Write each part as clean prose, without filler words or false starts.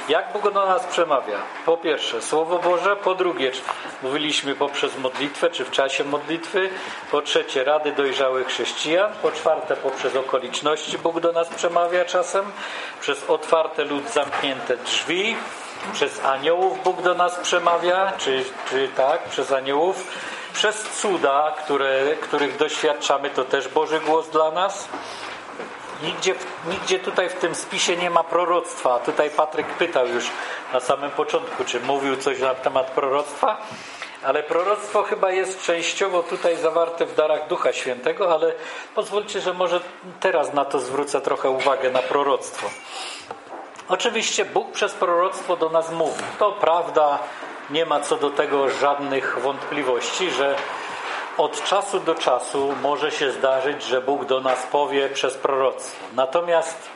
Jak Bóg do nas przemawia? Po pierwsze Słowo Boże, po drugie mówiliśmy poprzez modlitwę, czy w czasie modlitwy, po trzecie rady dojrzałych chrześcijan, po czwarte poprzez okoliczności Bóg do nas przemawia czasem, przez otwarte lub zamknięte drzwi, przez aniołów Bóg do nas przemawia, czy tak, przez aniołów, przez cuda, których doświadczamy, to też Boży głos dla nas. Nigdzie tutaj w tym spisie nie ma proroctwa. Tutaj Patryk pytał już na samym początku, czy mówił coś na temat proroctwa, ale proroctwo chyba jest częściowo tutaj zawarte w darach Ducha Świętego, ale pozwólcie, że może teraz na to zwrócę trochę uwagę, na proroctwo. Oczywiście Bóg przez proroctwo do nas mówi. To prawda, nie ma co do tego żadnych wątpliwości, że od czasu do czasu może się zdarzyć, że Bóg do nas powie przez proroctwo. Natomiast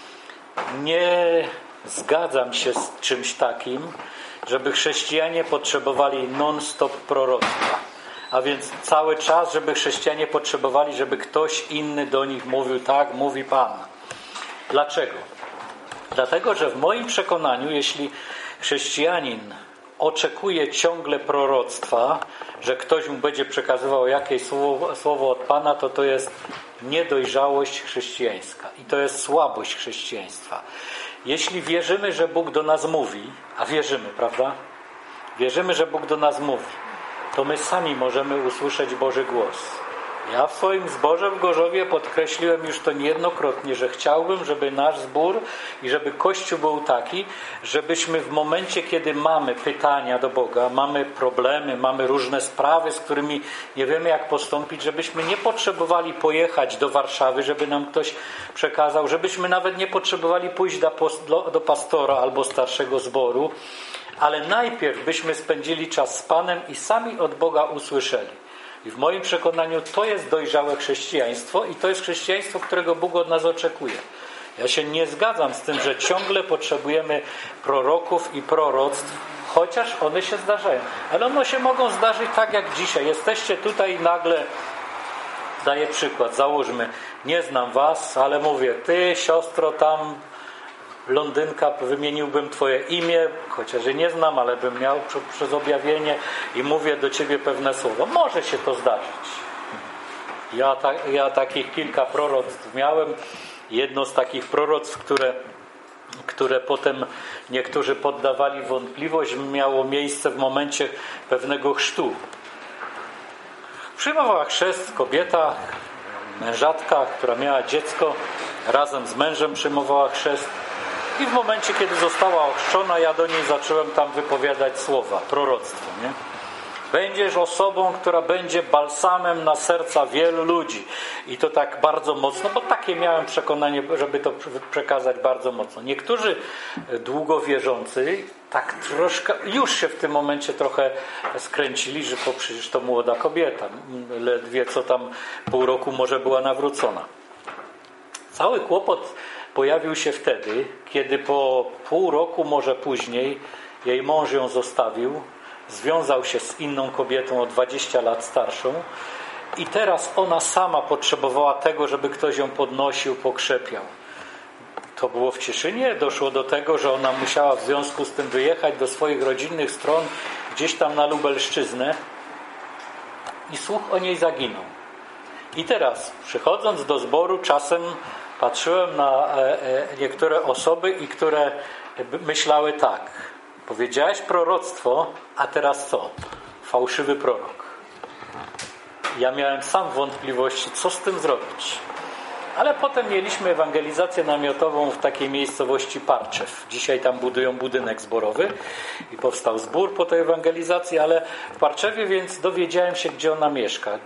nie zgadzam się z czymś takim, żeby chrześcijanie potrzebowali non-stop proroctwa. A więc cały czas, żeby chrześcijanie potrzebowali, żeby ktoś inny do nich mówił, tak, mówi Pan. Dlaczego? Dlatego, że w moim przekonaniu, jeśli chrześcijanin oczekuje ciągle proroctwa, że ktoś mu będzie przekazywał jakieś słowo od Pana, to jest niedojrzałość chrześcijańska i to jest słabość chrześcijaństwa. Jeśli wierzymy, że Bóg do nas mówi, a wierzymy, prawda? Wierzymy, że Bóg do nas mówi, to my sami możemy usłyszeć Boży głos. Ja w swoim zborze w Gorzowie podkreśliłem już to niejednokrotnie, że chciałbym, żeby nasz zbór i żeby Kościół był taki, żebyśmy w momencie, kiedy mamy pytania do Boga, mamy problemy, mamy różne sprawy, z którymi nie wiemy jak postąpić, żebyśmy nie potrzebowali pojechać do Warszawy, żeby nam ktoś przekazał, żebyśmy nawet nie potrzebowali pójść do pastora albo starszego zboru, ale najpierw byśmy spędzili czas z Panem i sami od Boga usłyszeli. I w moim przekonaniu to jest dojrzałe chrześcijaństwo i to jest chrześcijaństwo, którego Bóg od nas oczekuje. Ja się nie zgadzam z tym, że ciągle potrzebujemy proroków i proroctw, chociaż one się zdarzają. Ale one się mogą zdarzyć tak jak dzisiaj. Jesteście tutaj i nagle, daję przykład, załóżmy, nie znam was, ale mówię, ty siostro tam blondynka, wymieniłbym twoje imię, chociaż je nie znam, ale bym miał przez objawienie i mówię do ciebie pewne słowo. Może się to zdarzyć. Ja takich kilka proroctw miałem. Jedno z takich proroctw, które potem niektórzy poddawali wątpliwość, miało miejsce w momencie pewnego chrztu. Przyjmowała chrzest kobieta, mężatka, która miała dziecko, razem z mężem przyjmowała chrzest. I w momencie, kiedy została ochrzczona, ja do niej zacząłem tam wypowiadać słowa, proroctwo, nie? Będziesz osobą, która będzie balsamem na serca wielu ludzi. I to tak bardzo mocno, bo takie miałem przekonanie, żeby to przekazać bardzo mocno. Niektórzy długowierzący tak troszkę, już się w tym momencie trochę skręcili, że przecież to młoda kobieta. Ledwie co tam pół roku może była nawrócona. Cały kłopot pojawił się wtedy, kiedy po pół roku, może później, jej mąż ją zostawił, związał się z inną kobietą o 20 lat starszą i teraz ona sama potrzebowała tego, żeby ktoś ją podnosił, pokrzepiał. To było w Cieszynie, doszło do tego, że ona musiała w związku z tym wyjechać do swoich rodzinnych stron gdzieś tam na Lubelszczyznę i słuch o niej zaginął. I teraz, przychodząc do zboru, czasem patrzyłem na niektóre osoby, i które myślały tak. Powiedziałeś proroctwo, a teraz co? Fałszywy prorok. Ja miałem sam wątpliwości, co z tym zrobić. Ale potem mieliśmy ewangelizację namiotową w takiej miejscowości Parczew. Dzisiaj tam budują budynek zborowy i powstał zbór po tej ewangelizacji, ale w Parczewie więc dowiedziałem się, gdzie ona mieszka.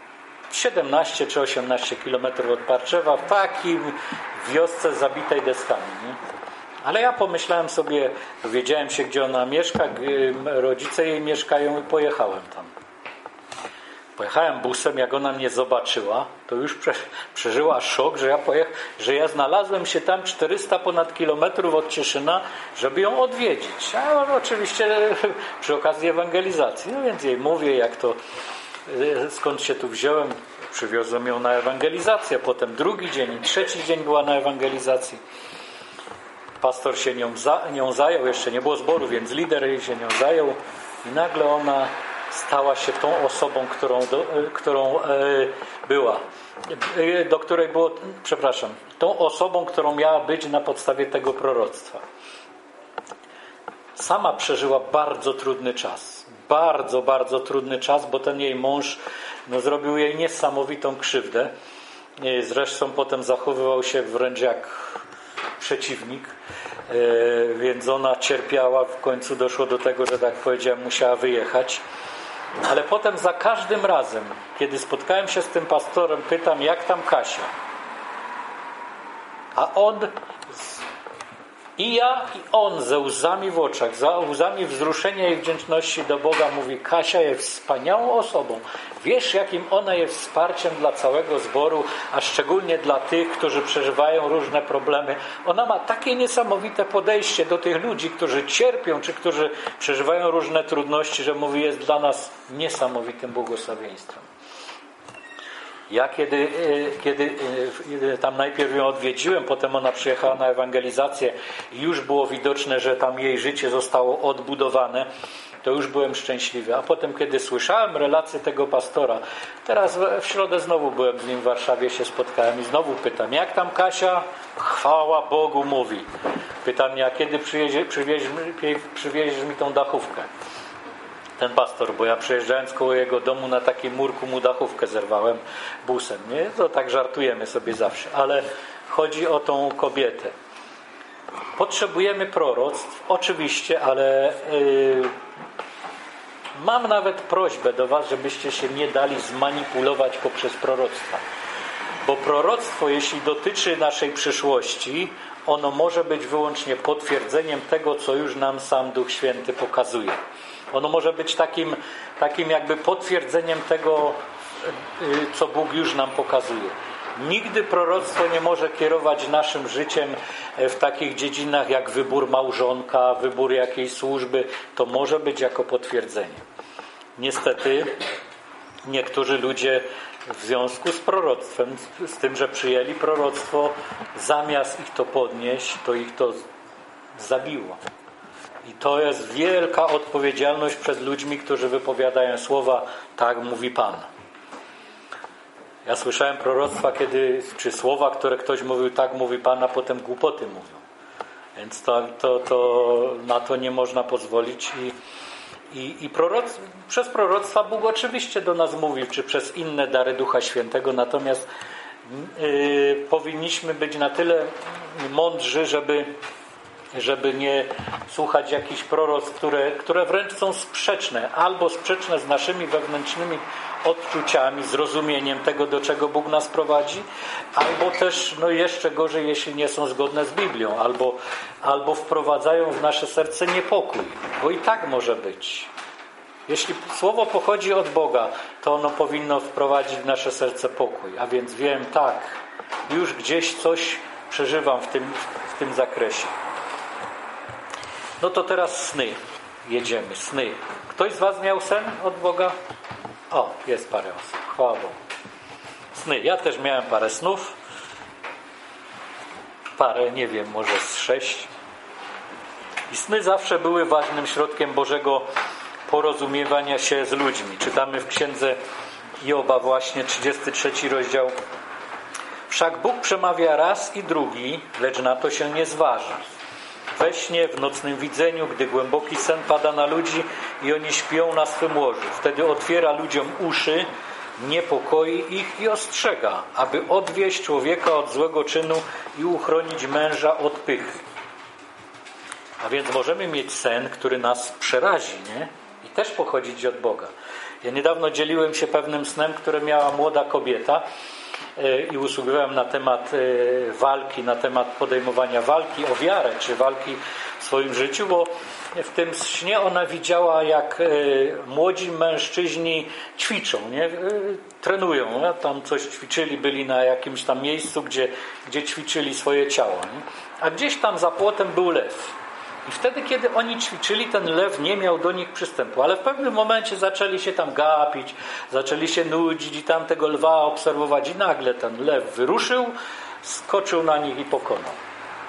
17 czy 18 kilometrów od Parczewa, w takim wiosce zabitej deskami. Nie? Ale ja pomyślałem sobie, dowiedziałem się, gdzie ona mieszka, rodzice jej mieszkają i pojechałem tam. Pojechałem busem, jak ona mnie zobaczyła, to już przeżyła szok, że ja znalazłem się tam 400 ponad kilometrów od Cieszyna, żeby ją odwiedzić. A oczywiście przy okazji ewangelizacji. No więc jej mówię, jak to, skąd się tu wziąłem. Przywiozłem ją na ewangelizację, potem drugi dzień i trzeci dzień była na ewangelizacji. pastor się nią zajął, jeszcze nie było zboru, więc lider jej się nią zajął i nagle ona stała się tą osobą, tą osobą, którą miała być na podstawie tego proroctwa. Sama przeżyła bardzo trudny czas. Bardzo, bardzo trudny czas, bo ten jej mąż zrobił jej niesamowitą krzywdę. Zresztą potem zachowywał się wręcz jak przeciwnik, więc ona cierpiała. W końcu doszło do tego, że tak powiedziałem, musiała wyjechać. Ale potem za każdym razem, kiedy spotkałem się z tym pastorem, pytam, jak tam Kasia? A on, i on ze łzami w oczach, za łzami wzruszenia i wdzięczności do Boga mówi, Kasia jest wspaniałą osobą. Wiesz, jakim ona jest wsparciem dla całego zboru, a szczególnie dla tych, którzy przeżywają różne problemy. Ona ma takie niesamowite podejście do tych ludzi, którzy cierpią, czy którzy przeżywają różne trudności, że mówi, jest dla nas niesamowitym błogosławieństwem. Ja kiedy tam najpierw ją odwiedziłem, potem ona przyjechała na ewangelizację i już było widoczne, że tam jej życie zostało odbudowane, to już byłem szczęśliwy. A potem, kiedy słyszałem relację tego pastora, teraz w środę znowu byłem z nim w Warszawie, się spotkałem i znowu pytam, jak tam Kasia? Chwała Bogu, mówi. Pytam mnie, a kiedy przywieziesz mi tą dachówkę? Ten pastor, bo ja przejeżdżając koło jego domu na takim murku mu dachówkę zerwałem busem. Nie? To tak żartujemy sobie zawsze. Ale chodzi o tą kobietę. Potrzebujemy proroctw, oczywiście, ale mam nawet prośbę do was, żebyście się nie dali zmanipulować poprzez proroctwa. Bo proroctwo, jeśli dotyczy naszej przyszłości, ono może być wyłącznie potwierdzeniem tego, co już nam sam Duch Święty pokazuje. Ono może być takim jakby potwierdzeniem tego, co Bóg już nam pokazuje. Nigdy proroctwo nie może kierować naszym życiem w takich dziedzinach jak wybór małżonka, wybór jakiejś służby. To może być jako potwierdzenie. Niestety niektórzy ludzie w związku z proroctwem, z tym, że przyjęli proroctwo, zamiast ich to podnieść, to ich to zabiło. I to jest wielka odpowiedzialność przed ludźmi, którzy wypowiadają słowa, tak mówi Pan. Ja słyszałem proroctwa, czy słowa, które ktoś mówił, tak mówi Pan, a potem głupoty mówią. Więc na to nie można pozwolić. Przez proroctwa Bóg oczywiście do nas mówił, czy przez inne dary Ducha Świętego, natomiast powinniśmy być na tyle mądrzy, żeby nie słuchać jakichś proroctw, które wręcz są sprzeczne, albo sprzeczne z naszymi wewnętrznymi odczuciami, zrozumieniem tego, do czego Bóg nas prowadzi, albo też, jeszcze gorzej, jeśli nie są zgodne z Biblią, albo wprowadzają w nasze serce niepokój, bo i tak może być. Jeśli słowo pochodzi od Boga, to ono powinno wprowadzić w nasze serce pokój, a więc wiem, tak, już gdzieś coś przeżywam w tym zakresie. No to teraz sny. Jedziemy. Sny. Ktoś z was miał sen od Boga? O, jest parę osób. Chwała Bogu. Sny. Ja też miałem parę snów. Parę, nie wiem, może z 6. I sny zawsze były ważnym środkiem Bożego porozumiewania się z ludźmi. Czytamy w księdze Joba właśnie 33 rozdział. Wszak Bóg przemawia raz i drugi, lecz na to się nie zważa. We śnie, w nocnym widzeniu, gdy głęboki sen pada na ludzi i oni śpią na swym łożu. Wtedy otwiera ludziom uszy, niepokoi ich i ostrzega, aby odwieść człowieka od złego czynu i uchronić męża od pychy. A więc możemy mieć sen, który nas przerazi, nie? I też pochodzić od Boga. Ja niedawno dzieliłem się pewnym snem, które miała młoda kobieta i usługiwałem na temat walki, na temat podejmowania walki o wiarę, czy walki w swoim życiu, bo w tym śnie ona widziała, jak młodzi mężczyźni ćwiczą, nie? Trenują, nie? Tam coś ćwiczyli, byli na jakimś tam miejscu, gdzie ćwiczyli swoje ciało. Nie? A gdzieś tam za płotem był lew. I wtedy, kiedy oni ćwiczyli, ten lew nie miał do nich przystępu. Ale w pewnym momencie zaczęli się tam gapić, zaczęli się nudzić i tam tego lwa obserwować. I nagle ten lew wyruszył, skoczył na nich i pokonał.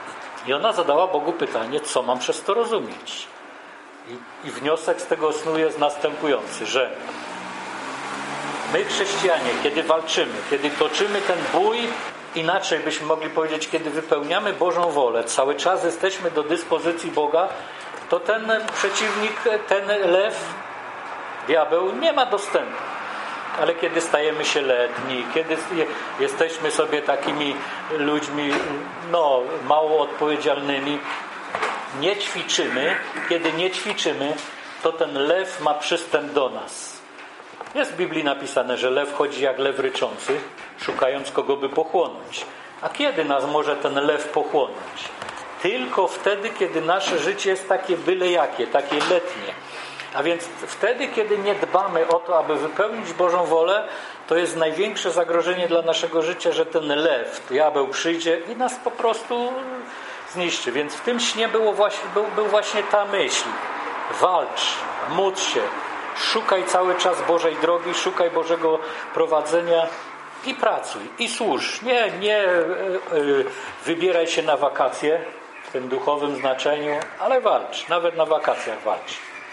I ona zadała Bogu pytanie, co mam przez to rozumieć. I wniosek z tego snu jest następujący, że my chrześcijanie, kiedy walczymy, kiedy toczymy ten bój, inaczej byśmy mogli powiedzieć, kiedy wypełniamy Bożą wolę, cały czas jesteśmy do dyspozycji Boga, to ten przeciwnik, ten lew, diabeł nie ma dostępu. Ale kiedy stajemy się letni, kiedy jesteśmy sobie takimi ludźmi mało odpowiedzialnymi, nie ćwiczymy, kiedy nie ćwiczymy, to ten lew ma przystęp do nas. Jest w Biblii napisane, że lew chodzi jak lew ryczący, szukając kogo by pochłonąć. A kiedy nas może ten lew pochłonąć? Tylko wtedy, kiedy nasze życie jest takie byle jakie, takie letnie. A więc wtedy, kiedy nie dbamy o to, aby wypełnić Bożą wolę, to jest największe zagrożenie dla naszego życia, że ten lew, diabeł przyjdzie i nas po prostu zniszczy. Więc w tym śnie był właśnie ta myśl. Walcz, módl się, szukaj cały czas Bożej drogi, szukaj Bożego prowadzenia i pracuj, i służ. Nie wybieraj się na wakacje w tym duchowym znaczeniu, ale walcz, nawet na wakacjach walcz.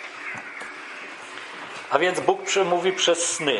A więc Bóg mówi przez sny.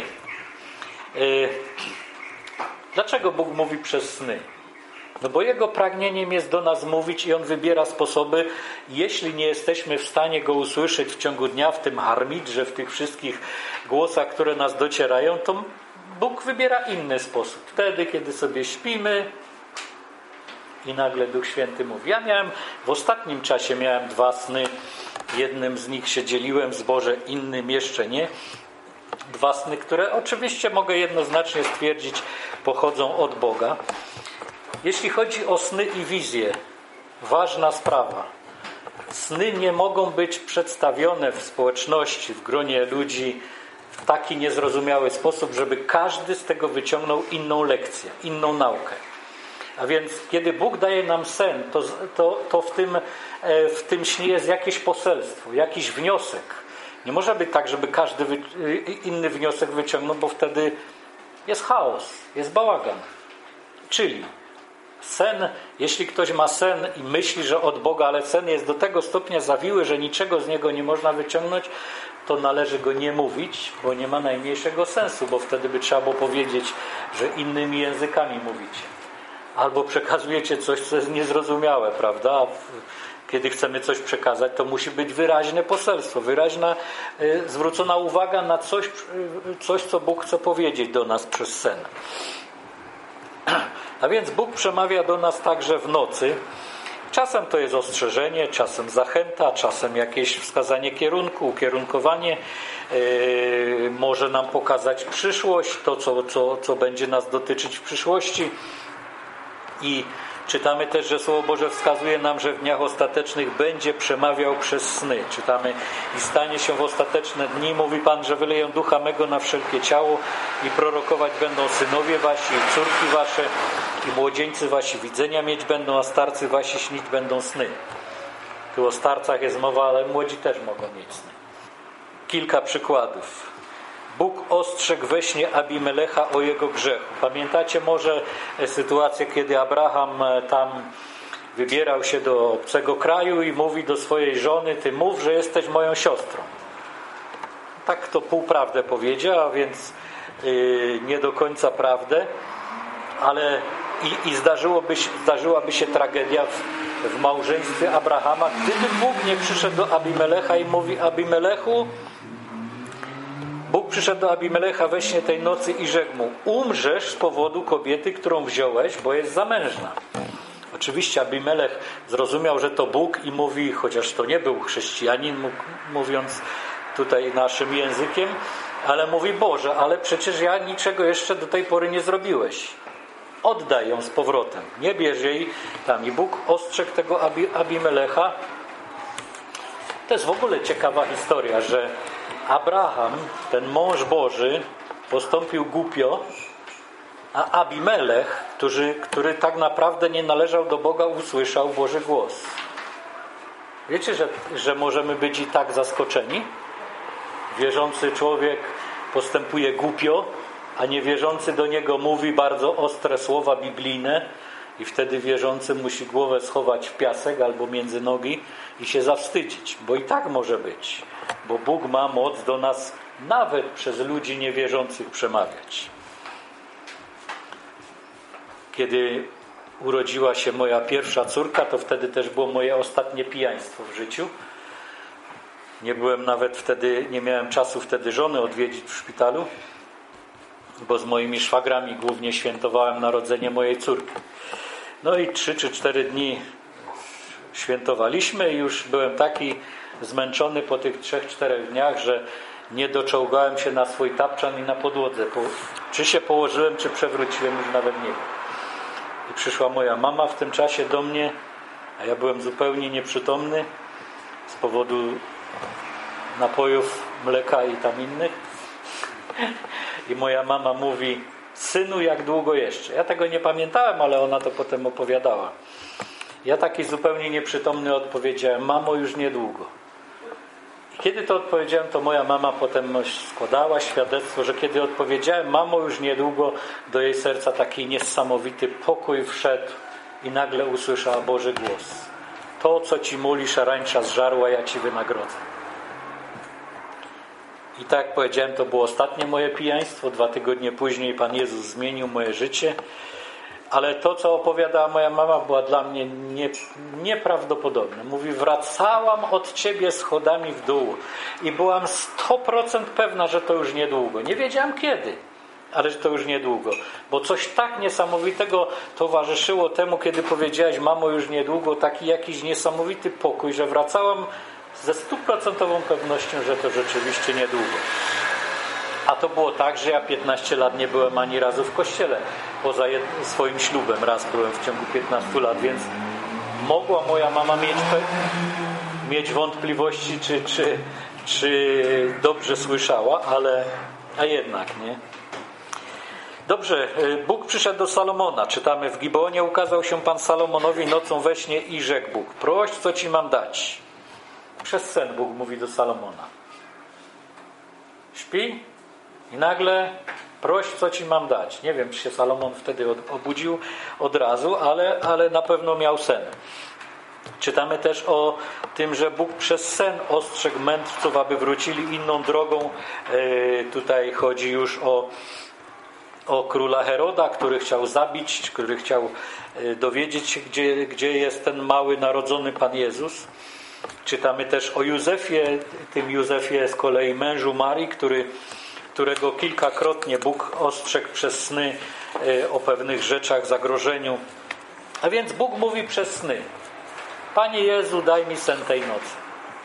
Dlaczego Bóg mówi przez sny? No bo Jego pragnieniem jest do nas mówić i On wybiera sposoby. Jeśli nie jesteśmy w stanie Go usłyszeć w ciągu dnia, w tym harmidrze, w tych wszystkich głosach, które nas docierają, to Bóg wybiera inny sposób. Wtedy, kiedy sobie śpimy i nagle Duch Święty mówi. Ja w ostatnim czasie miałem 2 sny. Jednym z nich się dzieliłem z Boże, innym jeszcze nie. 2 sny, które oczywiście mogę jednoznacznie stwierdzić, pochodzą od Boga. Jeśli chodzi o sny i wizje, ważna sprawa. Sny nie mogą być przedstawione w społeczności, w gronie ludzi w taki niezrozumiały sposób, żeby każdy z tego wyciągnął inną lekcję, inną naukę. A więc kiedy Bóg daje nam sen, to w tym śnie jest jakieś poselstwo, jakiś wniosek. Nie może być tak, żeby każdy inny wniosek wyciągnął, bo wtedy jest chaos, jest bałagan. Czyli sen, jeśli ktoś ma sen i myśli, że od Boga, ale sen jest do tego stopnia zawiły, że niczego z niego nie można wyciągnąć, to należy go nie mówić, bo nie ma najmniejszego sensu, bo wtedy by trzeba było powiedzieć, że innymi językami mówicie. Albo przekazujecie coś, co jest niezrozumiałe, prawda? Kiedy chcemy coś przekazać, to musi być wyraźne poselstwo, wyraźna, zwrócona uwaga na coś, co Bóg chce powiedzieć do nas przez sen. A więc Bóg przemawia do nas także w nocy. Czasem to jest ostrzeżenie, czasem zachęta, czasem jakieś wskazanie kierunku, ukierunkowanie. Może nam pokazać przyszłość, to co będzie nas dotyczyć w przyszłości. I czytamy też, że Słowo Boże wskazuje nam, że w dniach ostatecznych będzie przemawiał przez sny. Czytamy: i stanie się w ostateczne dni, mówi Pan, że wyleję ducha mego na wszelkie ciało i prorokować będą synowie wasi i córki wasze i młodzieńcy wasi widzenia mieć będą, a starcy wasi śnić będą sny. Tu o starcach jest mowa, ale młodzi też mogą mieć sny. Kilka przykładów. Bóg ostrzegł we śnie Abimelecha o jego grzechu. Pamiętacie może sytuację, kiedy Abraham tam wybierał się do obcego kraju i mówi do swojej żony: ty mów, że jesteś moją siostrą. Tak to półprawdę powiedział, a więc nie do końca prawdę, ale zdarzyłaby się tragedia w małżeństwie Abrahama, gdyby Bóg nie przyszedł do Abimelecha i mówi: Abimelechu, Bóg przyszedł do Abimelecha we śnie tej nocy i rzekł mu: umrzesz z powodu kobiety, którą wziąłeś, bo jest zamężna. Oczywiście Abimelech zrozumiał, że to Bóg i mówi, chociaż to nie był chrześcijanin, mówiąc tutaj naszym językiem, ale mówi: Boże, ale przecież ja niczego jeszcze do tej pory nie zrobiłeś. Oddaj ją z powrotem, nie bierz jej tam. I Bóg ostrzegł tego Abimelecha. To jest w ogóle ciekawa historia, że Abraham, ten mąż Boży, postąpił głupio, a Abimelech, który tak naprawdę nie należał do Boga, usłyszał Boży głos. Wiecie, że możemy być i tak zaskoczeni? Wierzący człowiek postępuje głupio, a niewierzący do niego mówi bardzo ostre słowa biblijne I wtedy wierzący musi głowę schować w piasek albo między nogi i się zawstydzić, bo i tak może być. Bo Bóg ma moc do nas nawet przez ludzi niewierzących przemawiać. Kiedy urodziła się moja pierwsza córka, to wtedy też było moje ostatnie pijaństwo w życiu. Nie byłem nawet wtedy, nie miałem czasu wtedy żony odwiedzić w szpitalu, bo z moimi szwagrami głównie świętowałem narodzenie mojej córki. No i 3 czy 4 dni świętowaliśmy i już byłem taki zmęczony po tych 3-4 dniach, że nie doczołgałem się na swój tapczan i na podłodze. Czy się położyłem, czy przewróciłem, już nawet nie wiem. I przyszła moja mama w tym czasie do mnie, a ja byłem zupełnie nieprzytomny z powodu napojów, mleka i tam innych. I moja mama mówi: synu, jak długo jeszcze? Ja tego nie pamiętałem, ale ona to potem opowiadała. Ja taki zupełnie nieprzytomny odpowiedziałem: mamo, już niedługo. I kiedy to odpowiedziałem, to moja mama potem składała świadectwo, że kiedy odpowiedziałem mamo, już niedługo, do jej serca taki niesamowity pokój wszedł i nagle usłyszała Boży głos: to, co ci muli szarańcza zżarła, ja ci wynagrodzę. I tak jak powiedziałem, to było ostatnie moje pijaństwo. 2 tygodnie później Pan Jezus zmienił moje życie. Ale to, co opowiadała moja mama, była dla mnie nieprawdopodobne. Mówi: wracałam od Ciebie schodami w dół i byłam 100% pewna, że to już niedługo. Nie wiedziałam kiedy, ale że to już niedługo. Bo coś tak niesamowitego towarzyszyło temu, kiedy powiedziałaś: mamo, już niedługo, taki jakiś niesamowity pokój, że wracałam ze 100% pewnością, że to rzeczywiście niedługo. A to było tak, że ja 15 lat nie byłem ani razu w kościele. Poza swoim ślubem raz byłem w ciągu 15 lat, więc mogła moja mama mieć wątpliwości, czy dobrze słyszała, a jednak nie. Dobrze, Bóg przyszedł do Salomona. Czytamy: w Gibeonie ukazał się Pan Salomonowi nocą we śnie i rzekł Bóg: proś, co ci mam dać. Przez sen Bóg mówi do Salomona. Śpi i nagle: proś, co ci mam dać. Nie wiem, czy się Salomon wtedy obudził od razu, ale na pewno miał sen. Czytamy też o tym, że Bóg przez sen ostrzegł mędrców, aby wrócili inną drogą. Tutaj chodzi już o króla Heroda, który chciał zabić, który chciał dowiedzieć się, gdzie jest ten mały narodzony Pan Jezus. Czytamy też o Józefie, tym Józefie z kolei mężu Marii, którego kilkakrotnie Bóg ostrzegł przez sny o pewnych rzeczach, zagrożeniu. A więc Bóg mówi przez sny: Panie Jezu, daj mi sen tej nocy.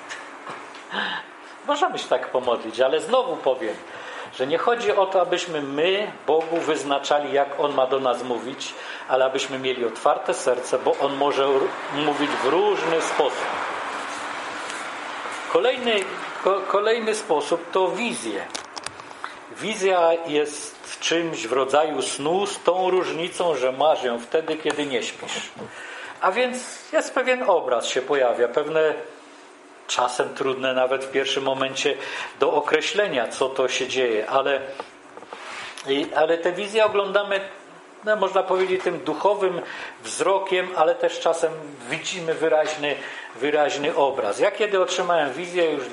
Możemy się tak pomodlić, ale znowu powiem, że nie chodzi o to, abyśmy my Bogu wyznaczali, jak On ma do nas mówić, ale abyśmy mieli otwarte serce, bo On może mówić w różny sposób. Kolejny sposób to wizje. Wizja jest czymś w rodzaju snu, z tą różnicą, że masz ją wtedy, kiedy nie śpisz. A więc jest pewien obraz się pojawia, pewne czasem trudne nawet w pierwszym momencie do określenia, co to się dzieje, ale te wizje oglądamy, można powiedzieć, tym duchowym wzrokiem, ale też czasem widzimy wyraźny obraz. Ja kiedy otrzymałem wizję już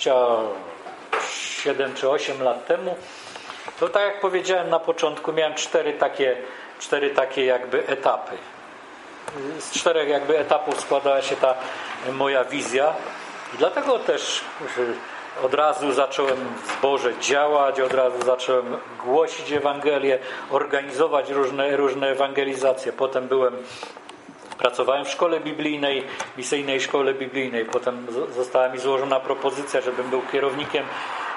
27 czy 8 lat temu, to tak jak powiedziałem na początku, miałem 4 takie jakby etapy. Z 4 jakby etapów składała się ta moja wizja. I dlatego też od razu zacząłem w zborze działać, od razu zacząłem głosić Ewangelię, organizować różne ewangelizacje. Potem pracowałem w szkole biblijnej, misyjnej szkole biblijnej. Potem została mi złożona propozycja, żebym był kierownikiem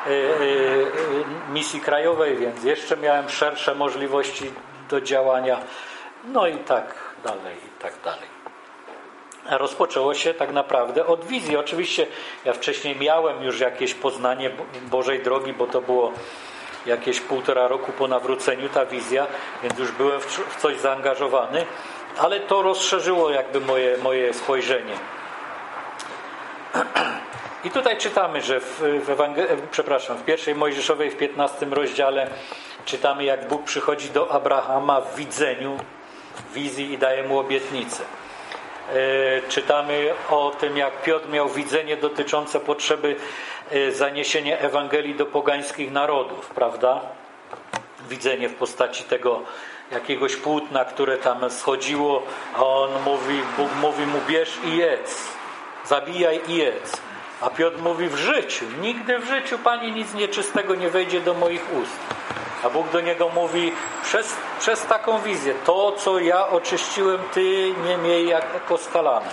misji krajowej, więc jeszcze miałem szersze możliwości do działania. No i tak dalej, i tak dalej. A rozpoczęło się tak naprawdę od wizji. Oczywiście ja wcześniej miałem już jakieś poznanie Bożej drogi, bo to było jakieś 1,5 roku po nawróceniu ta wizja, więc już byłem w coś zaangażowany, ale to rozszerzyło jakby moje spojrzenie. I tutaj czytamy, że w pierwszej Mojżeszowej, w 15 rozdziale czytamy, jak Bóg przychodzi do Abrahama w widzeniu wizji i daje mu obietnicę. Czytamy o tym, jak Piotr miał widzenie dotyczące potrzeby zaniesienia Ewangelii do pogańskich narodów, prawda? Widzenie w postaci tego jakiegoś płótna, które tam schodziło, a Bóg mówi mu: bierz i jedz, zabijaj i jedz. A Piotr mówi: w życiu, nigdy w życiu, Panie, nic nieczystego nie wejdzie do moich ust. A Bóg do niego mówi: przez taką wizję, to co ja oczyściłem, ty nie miej jako skalane.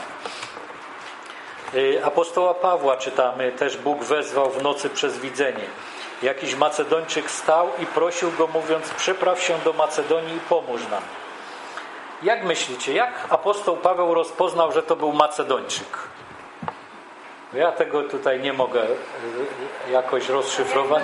Apostoła Pawła czytamy, też Bóg wezwał w nocy przez widzenie. Jakiś Macedończyk stał i prosił go, mówiąc: przepraw się do Macedonii i pomóż nam. Jak myślicie, jak apostoł Paweł rozpoznał, że to był Macedończyk? Ja tego tutaj nie mogę jakoś rozszyfrować.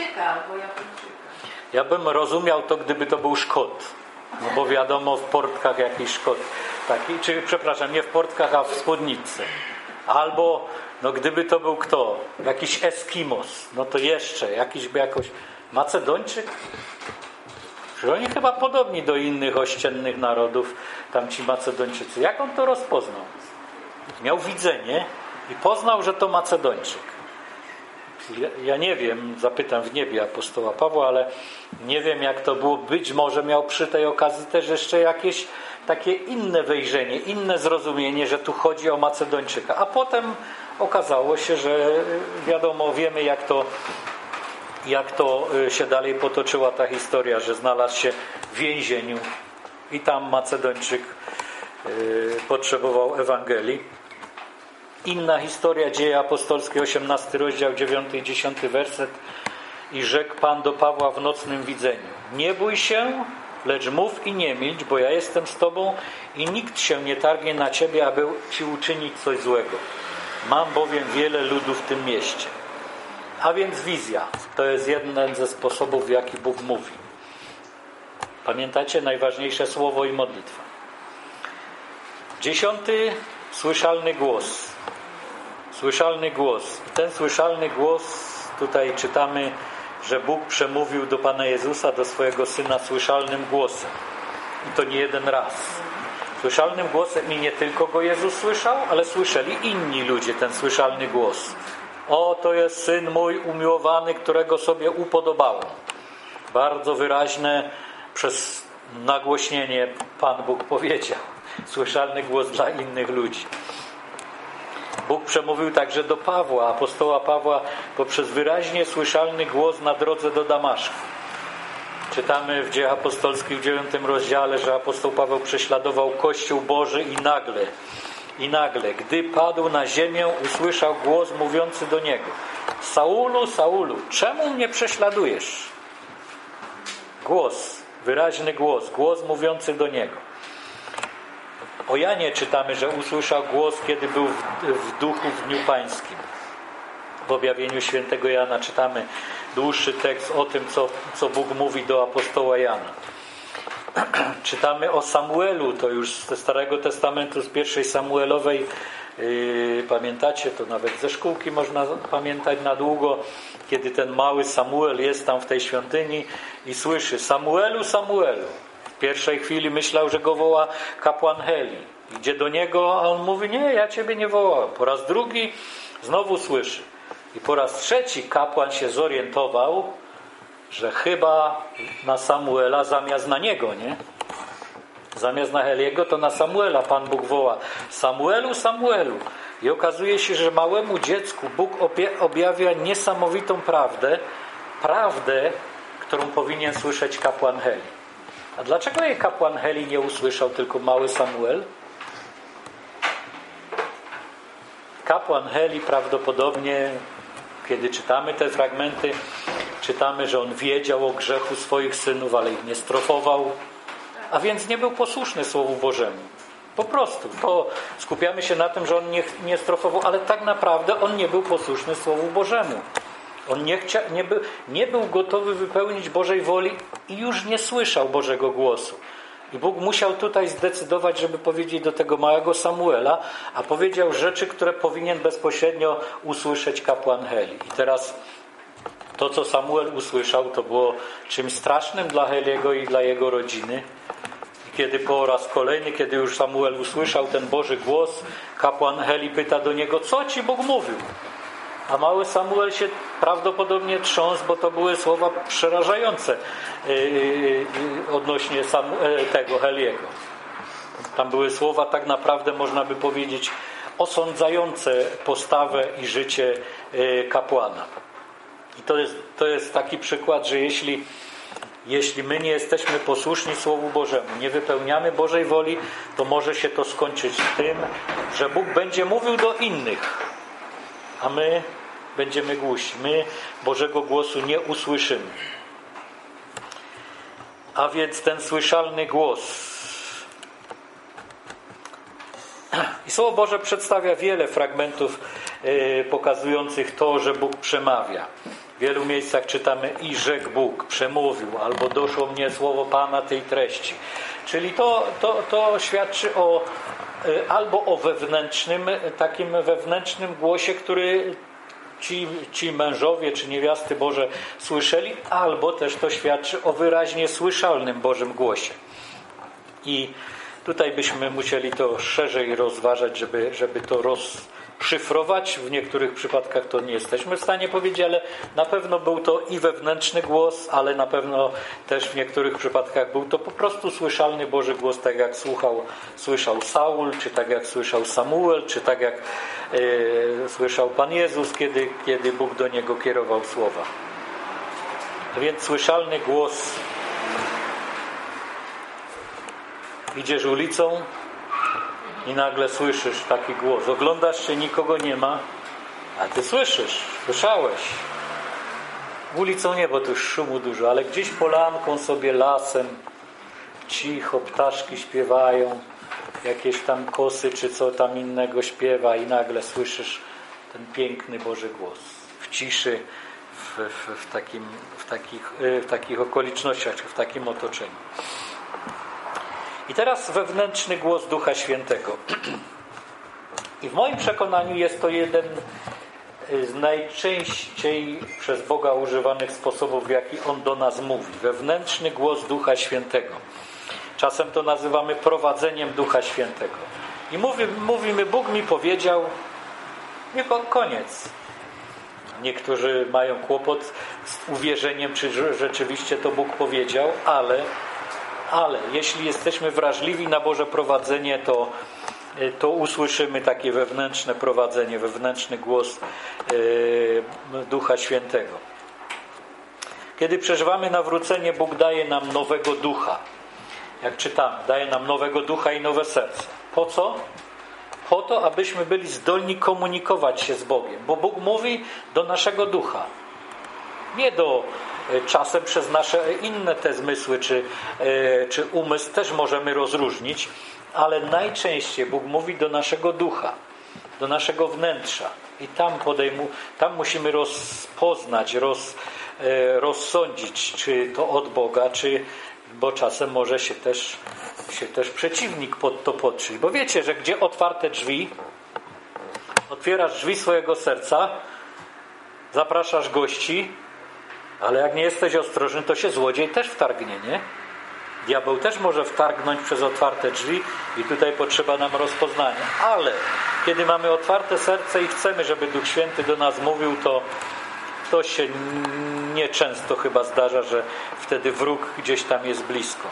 Ja bym rozumiał to, gdyby to był Szkot. No bo wiadomo, w portkach jakiś Szkot. Taki, nie w portkach, a w spódnicy. Albo, gdyby to był kto? Jakiś Eskimos. No to jeszcze, jakoś Macedończyk? Że oni chyba podobni do innych ościennych narodów, tamci Macedończycy. Jak on to rozpoznał? Miał widzenie i poznał, że to Macedończyk. Ja nie wiem, zapytam w niebie apostoła Pawła, ale nie wiem, jak to było. Być może miał przy tej okazji też jeszcze jakieś takie inne wejrzenie, inne zrozumienie, że tu chodzi o Macedończyka. A potem okazało się, że wiemy, jak to się dalej potoczyła ta historia, że znalazł się w więzieniu i tam Macedończyk potrzebował Ewangelii. Inna historia, Dzieje apostolskie, 18 rozdział, 9 i 10 werset. I rzekł Pan do Pawła w nocnym widzeniu: nie bój się, lecz mów i nie milcz, bo ja jestem z Tobą i nikt się nie targnie na Ciebie, aby Ci uczynić coś złego. Mam bowiem wiele ludu w tym mieście. A więc wizja. To jest jeden ze sposobów, w jaki Bóg mówi. Pamiętacie? Najważniejsze słowo i modlitwa. 10. Słyszalny głos. Słyszalny głos. Ten słyszalny głos, tutaj czytamy, że Bóg przemówił do Pana Jezusa, do swojego Syna słyszalnym głosem. I to nie jeden raz. Słyszalnym głosem i nie tylko go Jezus słyszał, ale słyszeli inni ludzie ten słyszalny głos. O, to jest Syn mój umiłowany, którego sobie upodobałem. Bardzo wyraźne przez nagłośnienie Pan Bóg powiedział. Słyszalny głos dla innych ludzi. Bóg przemówił także do Pawła, apostoła Pawła, poprzez wyraźnie słyszalny głos na drodze do Damaszku. Czytamy w Dziejach Apostolskich w 9 rozdziale, że apostoł Paweł prześladował Kościół Boży i nagle, gdy padł na ziemię, usłyszał głos mówiący do niego: Saulu, Saulu, czemu mnie prześladujesz? Głos, wyraźny głos mówiący do niego. O Janie czytamy, że usłyszał głos, kiedy był w duchu w dniu pańskim. W objawieniu świętego Jana czytamy dłuższy tekst o tym, co Bóg mówi do apostoła Jana. Czytamy o Samuelu, to już ze Starego Testamentu, z pierwszej Samuelowej. Pamiętacie, to nawet ze szkółki można pamiętać na długo, kiedy ten mały Samuel jest tam w tej świątyni i słyszy: Samuelu, Samuelu. W pierwszej chwili myślał, że go woła kapłan Heli. Idzie do niego, a on mówi: nie, ja ciebie nie wołałem. Po raz drugi znowu słyszy. I po raz trzeci kapłan się zorientował, że chyba na Samuela zamiast na niego, nie? Zamiast na Heliego to na Samuela Pan Bóg woła: Samuelu, Samuelu. I okazuje się, że małemu dziecku Bóg objawia niesamowitą prawdę, którą powinien słyszeć kapłan Heli. A dlaczego jej kapłan Heli nie usłyszał, tylko mały Samuel? Kapłan Heli prawdopodobnie, kiedy czytamy te fragmenty, czytamy, że on wiedział o grzechu swoich synów, ale ich nie strofował, a więc nie był posłuszny Słowu Bożemu. Po prostu. To skupiamy się na tym, że on nie strofował, ale tak naprawdę on nie był posłuszny Słowu Bożemu. On nie był gotowy wypełnić Bożej woli i już nie słyszał Bożego głosu. I Bóg musiał tutaj zdecydować, żeby powiedzieć do tego małego Samuela, a powiedział rzeczy, które powinien bezpośrednio usłyszeć kapłan Heli. I teraz to, co Samuel usłyszał, to było czymś strasznym dla Heliego i dla jego rodziny. kiedy po raz kolejny, kiedy już Samuel usłyszał ten Boży głos, kapłan Heli pyta do niego, co ci Bóg mówił? A mały Samuel się prawdopodobnie trząsł, bo to były słowa przerażające odnośnie tego Heliego. Tam były słowa tak naprawdę, można by powiedzieć, osądzające postawę i życie kapłana. I to jest taki przykład, że jeśli my nie jesteśmy posłuszni Słowu Bożemu, nie wypełniamy Bożej woli, to może się to skończyć tym, że Bóg będzie mówił do innych, a my będziemy głusi. My Bożego głosu nie usłyszymy. A więc ten słyszalny głos. I Słowo Boże przedstawia wiele fragmentów pokazujących to, że Bóg przemawia. W wielu miejscach czytamy i rzekł Bóg, przemówił, albo doszło mnie słowo Pana tej treści. Czyli to świadczy albo o takim wewnętrznym głosie, który ci mężowie czy niewiasty Boże słyszeli, albo też to świadczy o wyraźnie słyszalnym Bożym głosie. I tutaj byśmy musieli to szerzej rozważać, żeby to rozszyfrować. W niektórych przypadkach to nie jesteśmy w stanie powiedzieć, ale na pewno był to i wewnętrzny głos, ale na pewno też w niektórych przypadkach był to po prostu słyszalny Boży głos, tak jak słyszał Saul, czy tak jak słyszał Samuel, czy tak jak słyszał Pan Jezus, kiedy Bóg do niego kierował słowa. A więc słyszalny głos. Idziesz ulicą i nagle słyszysz taki głos. Oglądasz się, nikogo nie ma, a ty słyszałeś. Ulicą nie, bo tu już szumu dużo, ale gdzieś polanką sobie, lasem, cicho, ptaszki śpiewają, jakieś tam kosy czy co tam innego śpiewa i nagle słyszysz ten piękny Boży głos. W ciszy, w takich okolicznościach, czy w takim otoczeniu. I teraz wewnętrzny głos Ducha Świętego. I w moim przekonaniu jest to jeden z najczęściej przez Boga używanych sposobów, w jaki On do nas mówi. Wewnętrzny głos Ducha Świętego. Czasem to nazywamy prowadzeniem Ducha Świętego. I mówimy, Bóg mi powiedział, nie, koniec. Niektórzy mają kłopot z uwierzeniem, czy rzeczywiście to Bóg powiedział, ale jeśli jesteśmy wrażliwi na Boże prowadzenie, to usłyszymy takie wewnętrzne prowadzenie, wewnętrzny głos Ducha Świętego. Kiedy przeżywamy nawrócenie, Bóg daje nam nowego ducha. Jak czytamy, daje nam nowego ducha i nowe serce. Po co? Po to, abyśmy byli zdolni komunikować się z Bogiem. Bo Bóg mówi do naszego ducha. Nie czasem przez nasze inne te zmysły czy umysł też możemy rozróżnić, ale najczęściej Bóg mówi do naszego ducha, do naszego wnętrza. I tam musimy rozpoznać, rozsądzić, czy to od Boga, bo czasem może się też przeciwnik pod to podszyć. Bo wiecie, że gdzie otwarte drzwi, otwierasz drzwi swojego serca, zapraszasz gości, ale jak nie jesteś ostrożny, to się złodziej też wtargnie, nie? Diabeł też może wtargnąć przez otwarte drzwi i tutaj potrzeba nam rozpoznania. Ale kiedy mamy otwarte serce i chcemy, żeby Duch Święty do nas mówił, to się nieczęsto chyba zdarza, że wtedy wróg gdzieś tam jest blisko.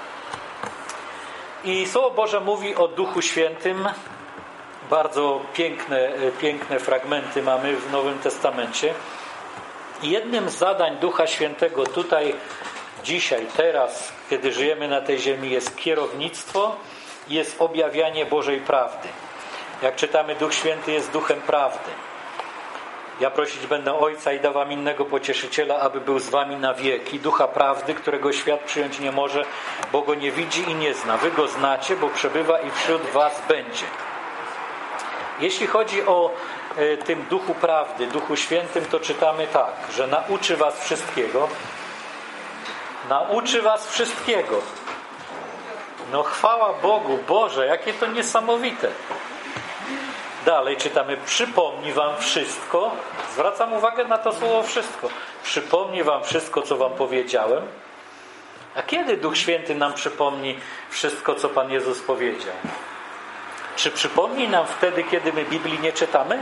I Słowo Boże mówi o Duchu Świętym. Bardzo piękne fragmenty mamy w Nowym Testamencie. I jednym z zadań Ducha Świętego tutaj, dzisiaj, teraz, kiedy żyjemy na tej ziemi, jest kierownictwo i jest objawianie Bożej prawdy. Jak czytamy, Duch Święty jest Duchem prawdy. Ja prosić będę Ojca i da wam innego pocieszyciela, aby był z wami na wieki. Ducha prawdy, którego świat przyjąć nie może, bo go nie widzi i nie zna. Wy go znacie, bo przebywa i wśród was będzie. Jeśli chodzi o tym Duchu Prawdy, Duchu Świętym, to czytamy tak, że nauczy was wszystkiego. Nauczy was wszystkiego. No chwała Bogu, Boże, jakie to niesamowite. Dalej czytamy, przypomni wam wszystko. Zwracam uwagę na to słowo wszystko. Przypomni wam wszystko, co wam powiedziałem. A kiedy Duch Święty nam przypomni wszystko, co Pan Jezus powiedział? Czy przypomni nam wtedy, kiedy my Biblii nie czytamy?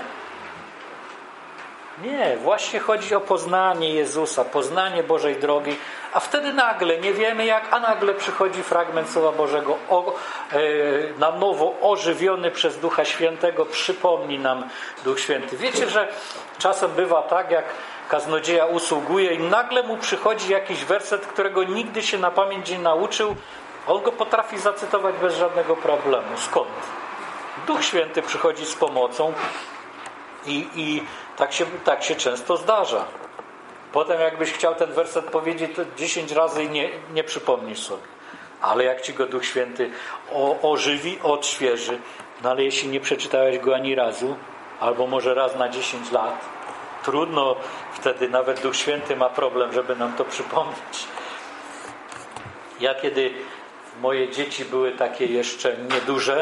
Nie, właśnie chodzi o poznanie Jezusa, poznanie Bożej drogi, a wtedy nagle, nie wiemy jak, a nagle przychodzi fragment Słowa Bożego na nowo ożywiony przez Ducha Świętego, przypomni nam Duch Święty. Wiecie, że czasem bywa tak, jak kaznodzieja usługuje i nagle mu przychodzi jakiś werset, którego nigdy się na pamięć nie nauczył, on go potrafi zacytować bez żadnego problemu. Skąd? Duch Święty przychodzi z pomocą i tak się często zdarza. Potem jakbyś chciał ten werset powiedzieć, to 10 razy i nie przypomnisz sobie. Ale jak ci go Duch Święty ożywi, odświeży, no ale jeśli nie przeczytałeś go ani razu, albo może raz na 10 lat, trudno, wtedy nawet Duch Święty ma problem, żeby nam to przypomnieć. Ja kiedy moje dzieci były takie jeszcze nieduże,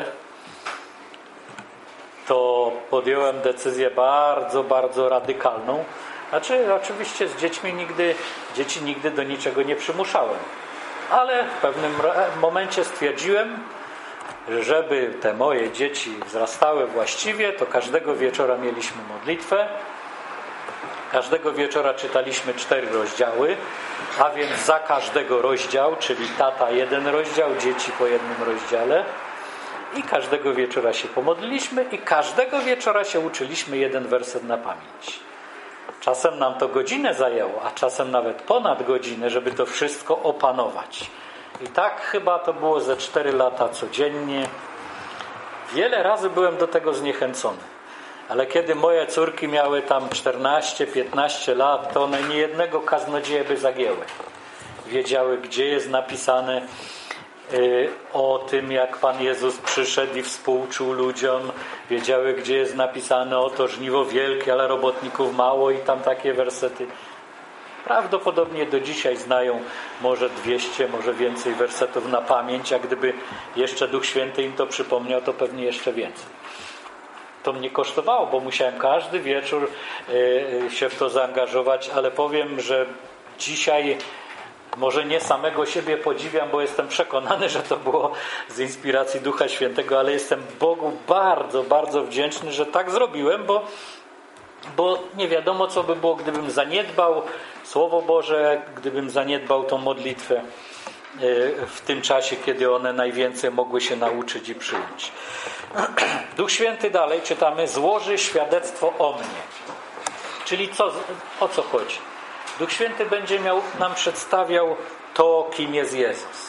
to podjąłem decyzję bardzo, bardzo radykalną. Znaczy, oczywiście z dzieci nigdy do niczego nie przymuszałem. Ale w pewnym momencie stwierdziłem, żeby te moje dzieci wzrastały właściwie, to każdego wieczora mieliśmy modlitwę. Każdego wieczora czytaliśmy 4 rozdziały, a więc za każdego rozdział, czyli tata 1 rozdział, dzieci po 1 rozdziale. I każdego wieczora się pomodliliśmy i każdego wieczora się uczyliśmy 1 werset na pamięć. Czasem nam to godzinę zajęło, a czasem nawet ponad godzinę, żeby to wszystko opanować. I tak chyba to było ze 4 lata codziennie. Wiele razy byłem do tego zniechęcony. Ale kiedy moje córki miały tam 14-15 lat, to one niejednego kaznodzieję by zagięły. Wiedziały, gdzie jest napisane o tym, jak Pan Jezus przyszedł i współczuł ludziom. Wiedziały, gdzie jest napisane o to żniwo wielkie, ale robotników mało i tam takie wersety. Prawdopodobnie do dzisiaj znają może 200, może więcej wersetów na pamięć, a gdyby jeszcze Duch Święty im to przypomniał, to pewnie jeszcze więcej. To mnie kosztowało, bo musiałem każdy wieczór się w to zaangażować, ale powiem, że dzisiaj może nie samego siebie podziwiam, bo jestem przekonany, że to było z inspiracji Ducha Świętego, ale jestem Bogu bardzo, bardzo wdzięczny, że tak zrobiłem, bo nie wiadomo, co by było, gdybym zaniedbał Słowo Boże, gdybym zaniedbał tą modlitwę w tym czasie, kiedy one najwięcej mogły się nauczyć i przyjąć. Duch Święty dalej czytamy, złoży świadectwo o mnie. Czyli o co chodzi? Duch Święty będzie nam przedstawiał to, kim jest Jezus.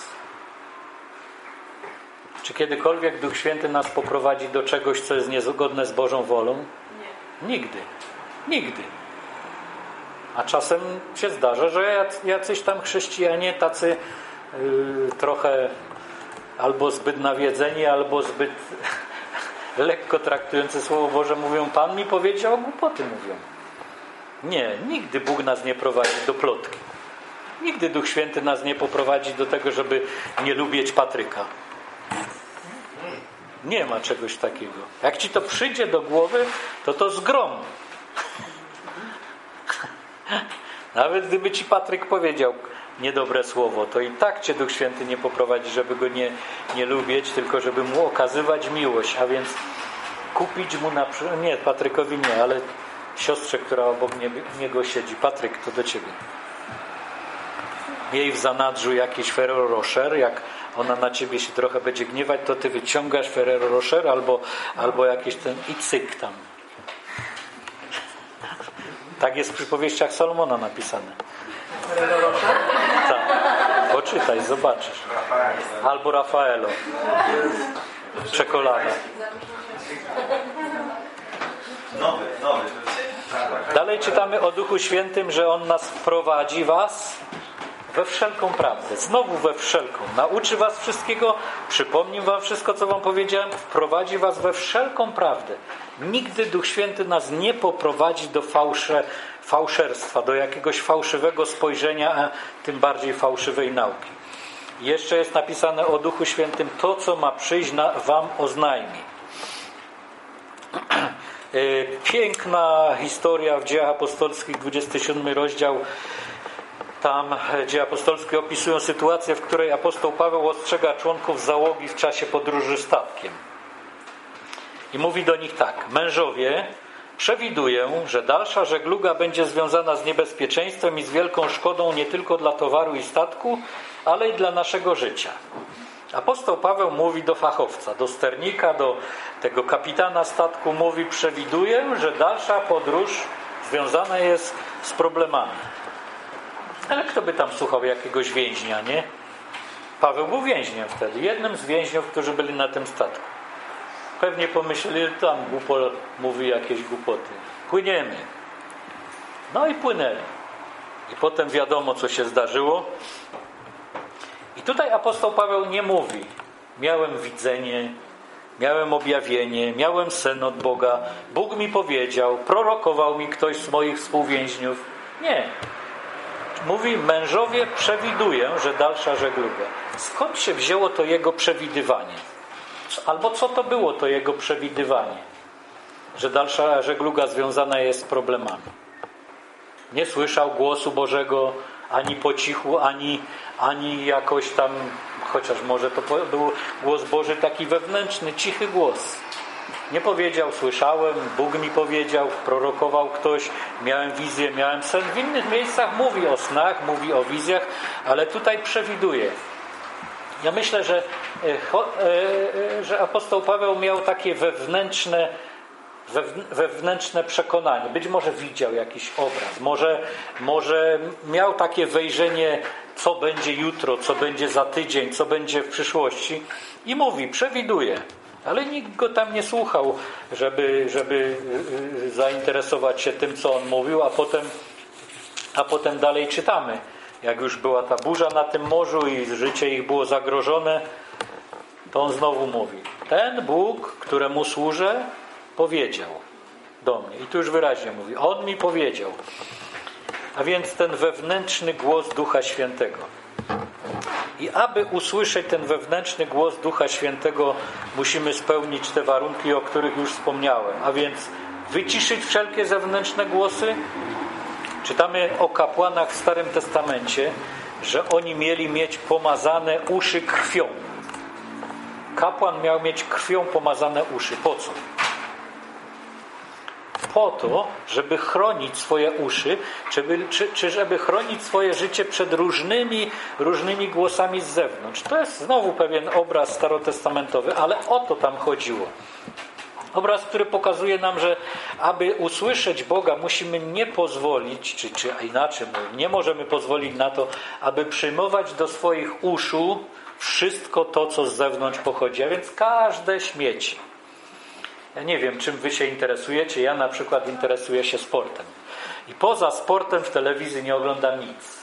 Czy kiedykolwiek Duch Święty nas poprowadzi do czegoś, co jest niezgodne z Bożą wolą? Nie. Nigdy. Nigdy. A czasem się zdarza, że jacyś tam chrześcijanie tacy trochę albo zbyt nawiedzeni, albo zbyt lekko traktujący Słowo Boże mówią, Pan mi powiedział, a głupoty mówią. Nie, nigdy Bóg nas nie prowadzi do plotki. Nigdy Duch Święty nas nie poprowadzi do tego, żeby nie lubić Patryka. Nie ma czegoś takiego. Jak ci to przyjdzie do głowy, to zgrom. Nawet gdyby ci Patryk powiedział niedobre słowo, to i tak cię Duch Święty nie poprowadzi, żeby go nie lubić, tylko żeby mu okazywać miłość, a więc kupić mu nie, Patrykowi nie, ale siostrze, która obok niego siedzi. Patryk, to do ciebie. Miej w zanadrzu jakiś Ferrero Rocher, jak ona na ciebie się trochę będzie gniewać, to ty wyciągasz Ferrero Rocher albo jakiś ten i cyk tam. Tak jest w przypowieściach Salomona napisane. Ferrero Rocher? Tak. Poczytaj, zobaczysz. Albo Raffaello. Czekolada. Nowy. Dalej czytamy o Duchu Świętym, że On nas wprowadzi was we wszelką prawdę. Znowu we wszelką. Nauczy was wszystkiego, przypomni wam wszystko, co wam powiedziałem, wprowadzi was we wszelką prawdę. Nigdy Duch Święty nas nie poprowadzi do fałszerstwa, do jakiegoś fałszywego spojrzenia, a tym bardziej fałszywej nauki. Jeszcze jest napisane o Duchu Świętym, to co ma przyjść wam oznajmi. Piękna historia w Dziejach Apostolskich, 27 rozdział. tam Dzieje Apostolskie opisują sytuację, w której apostoł Paweł ostrzega członków załogi w czasie podróży statkiem. I mówi do nich tak: mężowie, przewiduję, że dalsza żegluga będzie związana z niebezpieczeństwem i z wielką szkodą nie tylko dla towaru i statku, ale i dla naszego życia. Apostoł Paweł mówi do fachowca, do sternika, do tego kapitana statku, mówi: przewiduję, że dalsza podróż związana jest z problemami. Ale kto by tam słuchał jakiegoś więźnia, nie? Paweł był więźniem wtedy, jednym z więźniów, którzy byli na tym statku. Pewnie pomyśleli, tam mówi jakieś głupoty. Płyniemy. No i płynęli. I potem wiadomo, co się zdarzyło. I tutaj apostoł Paweł nie mówi: miałem widzenie, miałem objawienie, miałem sen od Boga, Bóg mi powiedział, prorokował mi ktoś z moich współwięźniów. Nie. Mówi: mężowie, przewiduję, że dalsza żegluga. Skąd się wzięło to jego przewidywanie? Albo co to było to jego przewidywanie? Że dalsza żegluga związana jest z problemami. Nie słyszał głosu Bożego ani po cichu, ani jakoś tam, chociaż może to był głos Boży taki wewnętrzny, cichy głos. Nie powiedział: słyszałem, Bóg mi powiedział, prorokował ktoś, miałem wizję, miałem sen. W innych miejscach mówi o snach, mówi o wizjach, ale tutaj przewiduje. Ja myślę, że apostoł Paweł miał takie wewnętrzne przekonanie. Być może widział jakiś obraz, może miał takie wejrzenie, co będzie jutro, co będzie za tydzień, co będzie w przyszłości. I mówi: przewiduje. Ale nikt go tam nie słuchał, żeby zainteresować się tym, co on mówił, a potem dalej czytamy. Jak już była ta burza na tym morzu i życie ich było zagrożone, to on znowu mówi: ten Bóg, któremu służę, powiedział do mnie. I tu już wyraźnie mówi: on mi powiedział. A więc ten wewnętrzny głos Ducha Świętego. I aby usłyszeć ten wewnętrzny głos Ducha Świętego, musimy spełnić te warunki, o których już wspomniałem. A więc wyciszyć wszelkie zewnętrzne głosy. Czytamy o kapłanach w Starym Testamencie, że oni mieli mieć pomazane uszy krwią. Kapłan miał mieć krwią pomazane uszy. Po co? Po to, żeby chronić swoje uszy, czy żeby chronić swoje życie przed różnymi głosami z zewnątrz. To jest znowu pewien obraz starotestamentowy, ale o to tam chodziło. Obraz, który pokazuje nam, że aby usłyszeć Boga, musimy nie pozwolić, czy inaczej mówię, nie możemy pozwolić na to, aby przyjmować do swoich uszu wszystko to, co z zewnątrz pochodzi, a więc każde śmieci. Ja nie wiem, czym wy się interesujecie. Ja na przykład interesuję się sportem. I poza sportem w telewizji nie oglądam nic.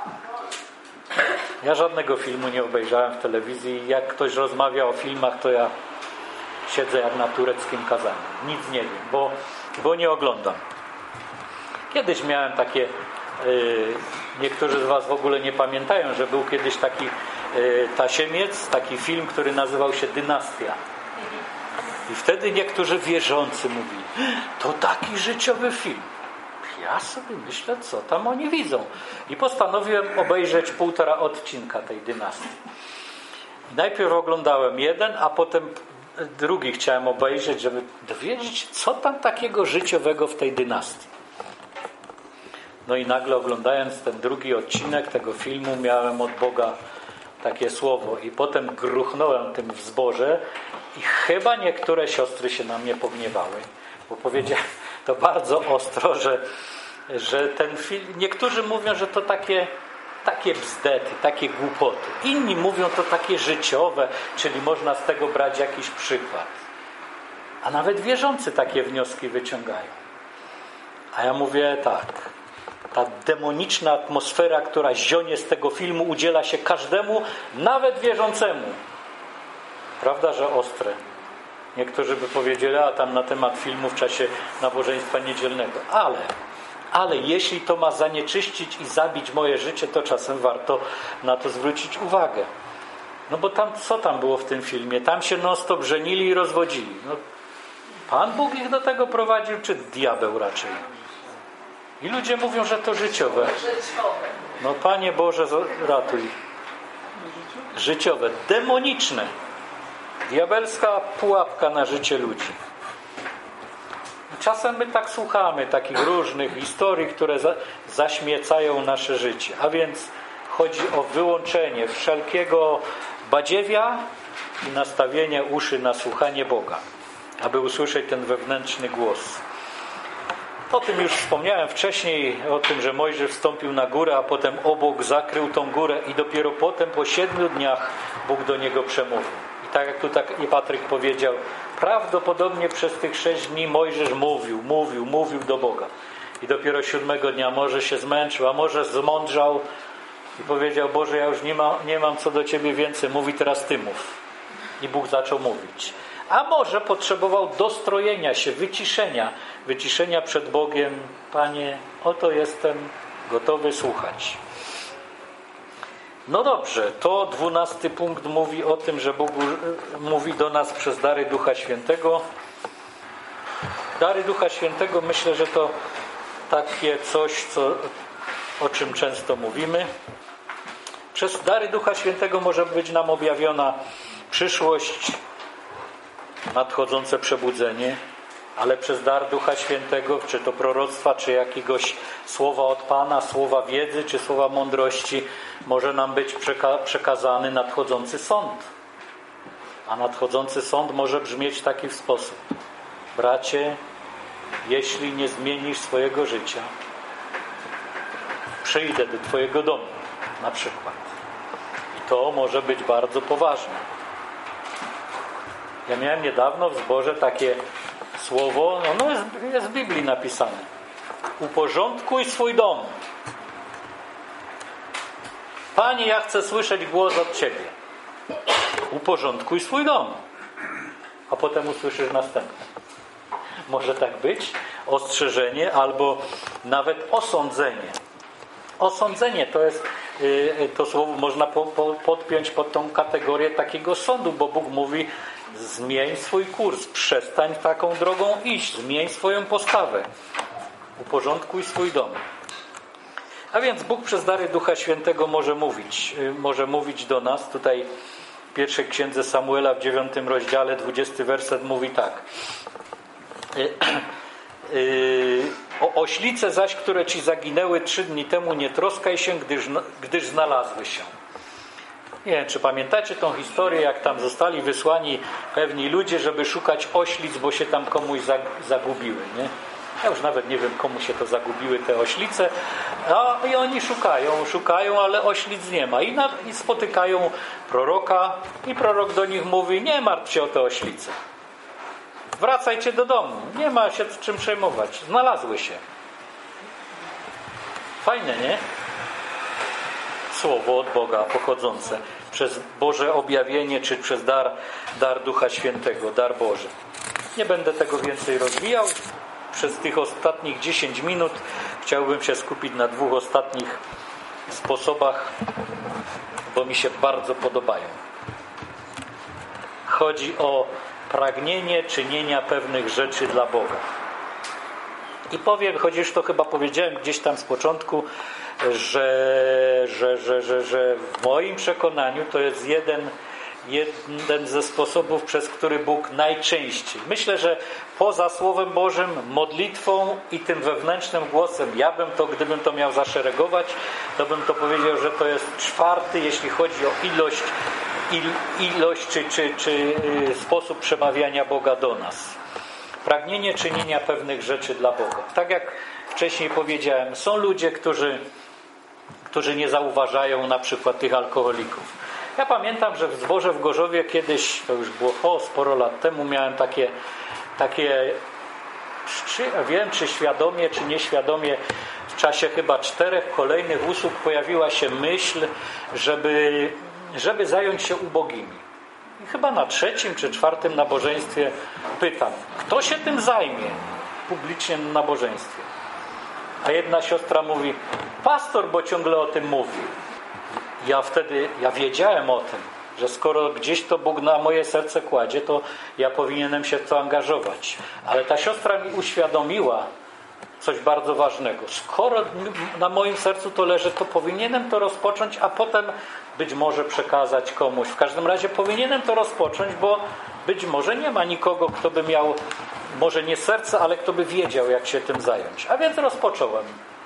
Ja żadnego filmu nie obejrzałem w telewizji. Jak ktoś rozmawia o filmach, to ja siedzę jak na tureckim kazaniu. Nic nie wiem, bo nie oglądam. Kiedyś miałem takie... niektórzy z was w ogóle nie pamiętają, że był kiedyś taki tasiemiec, taki film, który nazywał się Dynastia. I wtedy niektórzy wierzący mówili: to taki życiowy film. Ja sobie myślę, co tam oni widzą. I postanowiłem obejrzeć 1,5 odcinka tej Dynastii. I najpierw oglądałem jeden, a potem drugi chciałem obejrzeć, żeby dowiedzieć, co tam takiego życiowego w tej Dynastii. No i nagle, oglądając ten drugi odcinek tego filmu, miałem od Boga takie słowo i potem gruchnąłem tym w zborze i chyba niektóre siostry się na mnie pogniewały, bo powiedziałem to bardzo ostro, że ten film, niektórzy mówią, że to takie bzdety, takie głupoty. Inni mówią, to takie życiowe, czyli można z tego brać jakiś przykład. A nawet wierzący takie wnioski wyciągają. A ja mówię tak: ta demoniczna atmosfera, która zionie z tego filmu, udziela się każdemu, nawet wierzącemu. Prawda, że ostre. Niektórzy by powiedzieli: a tam na temat filmu w czasie nabożeństwa niedzielnego. Ale jeśli to ma zanieczyścić i zabić moje życie, to czasem warto na to zwrócić uwagę. No bo tam, co tam było w tym filmie? Tam się non-stop żenili i rozwodzili. No, Pan Bóg ich do tego prowadził, czy diabeł raczej? I ludzie mówią, że to życiowe. No Panie Boże, ratuj. Życiowe, demoniczne. Diabelska pułapka na życie ludzi. Czasem my tak słuchamy takich różnych historii, które zaśmiecają nasze życie. A więc chodzi o wyłączenie wszelkiego badziewia i nastawienie uszy na słuchanie Boga, aby usłyszeć ten wewnętrzny głos. O tym już wspomniałem wcześniej, o tym, że Mojżesz wstąpił na górę, a potem obłok zakrył tą górę i dopiero potem po 7 dniach Bóg do niego przemówił. I tak jak tu i Patryk powiedział, prawdopodobnie przez tych 6 dni Mojżesz mówił do Boga. I dopiero 7 dnia może się zmęczył, a może zmądrzał i powiedział: Boże, ja już nie mam co do Ciebie więcej, mówi teraz Ty mów. I Bóg zaczął mówić. A może potrzebował dostrojenia się, wyciszenia przed Bogiem. Panie, oto jestem gotowy słuchać. No dobrze, to 12 punkt mówi o tym, że Bóg mówi do nas przez dary Ducha Świętego. Dary Ducha Świętego, myślę, że to takie coś, o czym często mówimy. Przez dary Ducha Świętego może być nam objawiona przyszłość, nadchodzące przebudzenie, ale przez dar Ducha Świętego, czy to proroctwa, czy jakiegoś słowa od Pana, słowa wiedzy, czy słowa mądrości, może nam być przekazany nadchodzący sąd. A nadchodzący sąd może brzmieć w taki sposób: bracie, jeśli nie zmienisz swojego życia, przyjdę do Twojego domu, na przykład. I to może być bardzo poważne. Ja miałem niedawno w zborze takie słowo, jest w Biblii napisane: uporządkuj swój dom. Panie, ja chcę słyszeć głos od Ciebie. Uporządkuj swój dom. A potem usłyszysz następne. Może tak być. Ostrzeżenie albo nawet osądzenie. Osądzenie to słowo można podpiąć pod tą kategorię takiego sądu, bo Bóg mówi: zmień swój kurs, przestań taką drogą iść, zmień swoją postawę. Uporządkuj swój dom. A więc Bóg przez dary Ducha Świętego może mówić do nas. Tutaj w pierwszej księdze Samuela w 9 rozdziale 20 werset mówi tak: o oślice zaś, które ci zaginęły 3 dni temu, nie troskaj się, gdyż znalazły się. Nie wiem, czy pamiętacie tą historię, jak tam zostali wysłani pewni ludzie, żeby szukać oślic, bo się tam komuś zagubiły, nie? Ja już nawet nie wiem, komu się to zagubiły te oślice. I oni szukają, ale oślic nie ma. I spotykają proroka i prorok do nich mówi: nie martw się o te oślice. Wracajcie do domu. Nie ma się czym przejmować. Znalazły się. Fajne, nie? Słowo od Boga pochodzące przez Boże objawienie, czy przez dar Ducha Świętego, dar Boży. Nie będę tego więcej rozwijał. Przez tych ostatnich 10 minut chciałbym się skupić na 2 ostatnich sposobach, bo mi się bardzo podobają. Chodzi o pragnienie czynienia pewnych rzeczy dla Boga. I powiem, chociaż to chyba powiedziałem gdzieś tam z początku, że w moim przekonaniu to jest jeden ze sposobów, przez który Bóg najczęściej, myślę, że poza Słowem Bożym, modlitwą i tym wewnętrznym głosem, gdybym to miał zaszeregować, to bym to powiedział, że to jest 4, jeśli chodzi o ilość czy sposób przemawiania Boga do nas. Pragnienie czynienia pewnych rzeczy dla Boga. Tak jak wcześniej powiedziałem, są ludzie, którzy nie zauważają na przykład tych alkoholików. Ja pamiętam, że w zborze w Gorzowie kiedyś, to już było sporo lat temu, miałem takie wiem, czy świadomie, czy nieświadomie, w czasie chyba 4 kolejnych usług pojawiła się myśl, żeby zająć się ubogimi. I chyba na 3. czy 4. nabożeństwie pytam, kto się tym zajmie publicznie na nabożeństwie? A jedna siostra mówi: pastor, bo ciągle o tym mówi. Ja wiedziałem o tym, że skoro gdzieś to Bóg na moje serce kładzie, to ja powinienem się w to angażować. Ale ta siostra mi uświadomiła, coś bardzo ważnego. Skoro na moim sercu to leży, to powinienem to rozpocząć, a potem być może przekazać komuś. W każdym razie powinienem to rozpocząć, bo być może nie ma nikogo, kto by miał, może nie serce, ale kto by wiedział, jak się tym zająć. A więc rozpocząłem.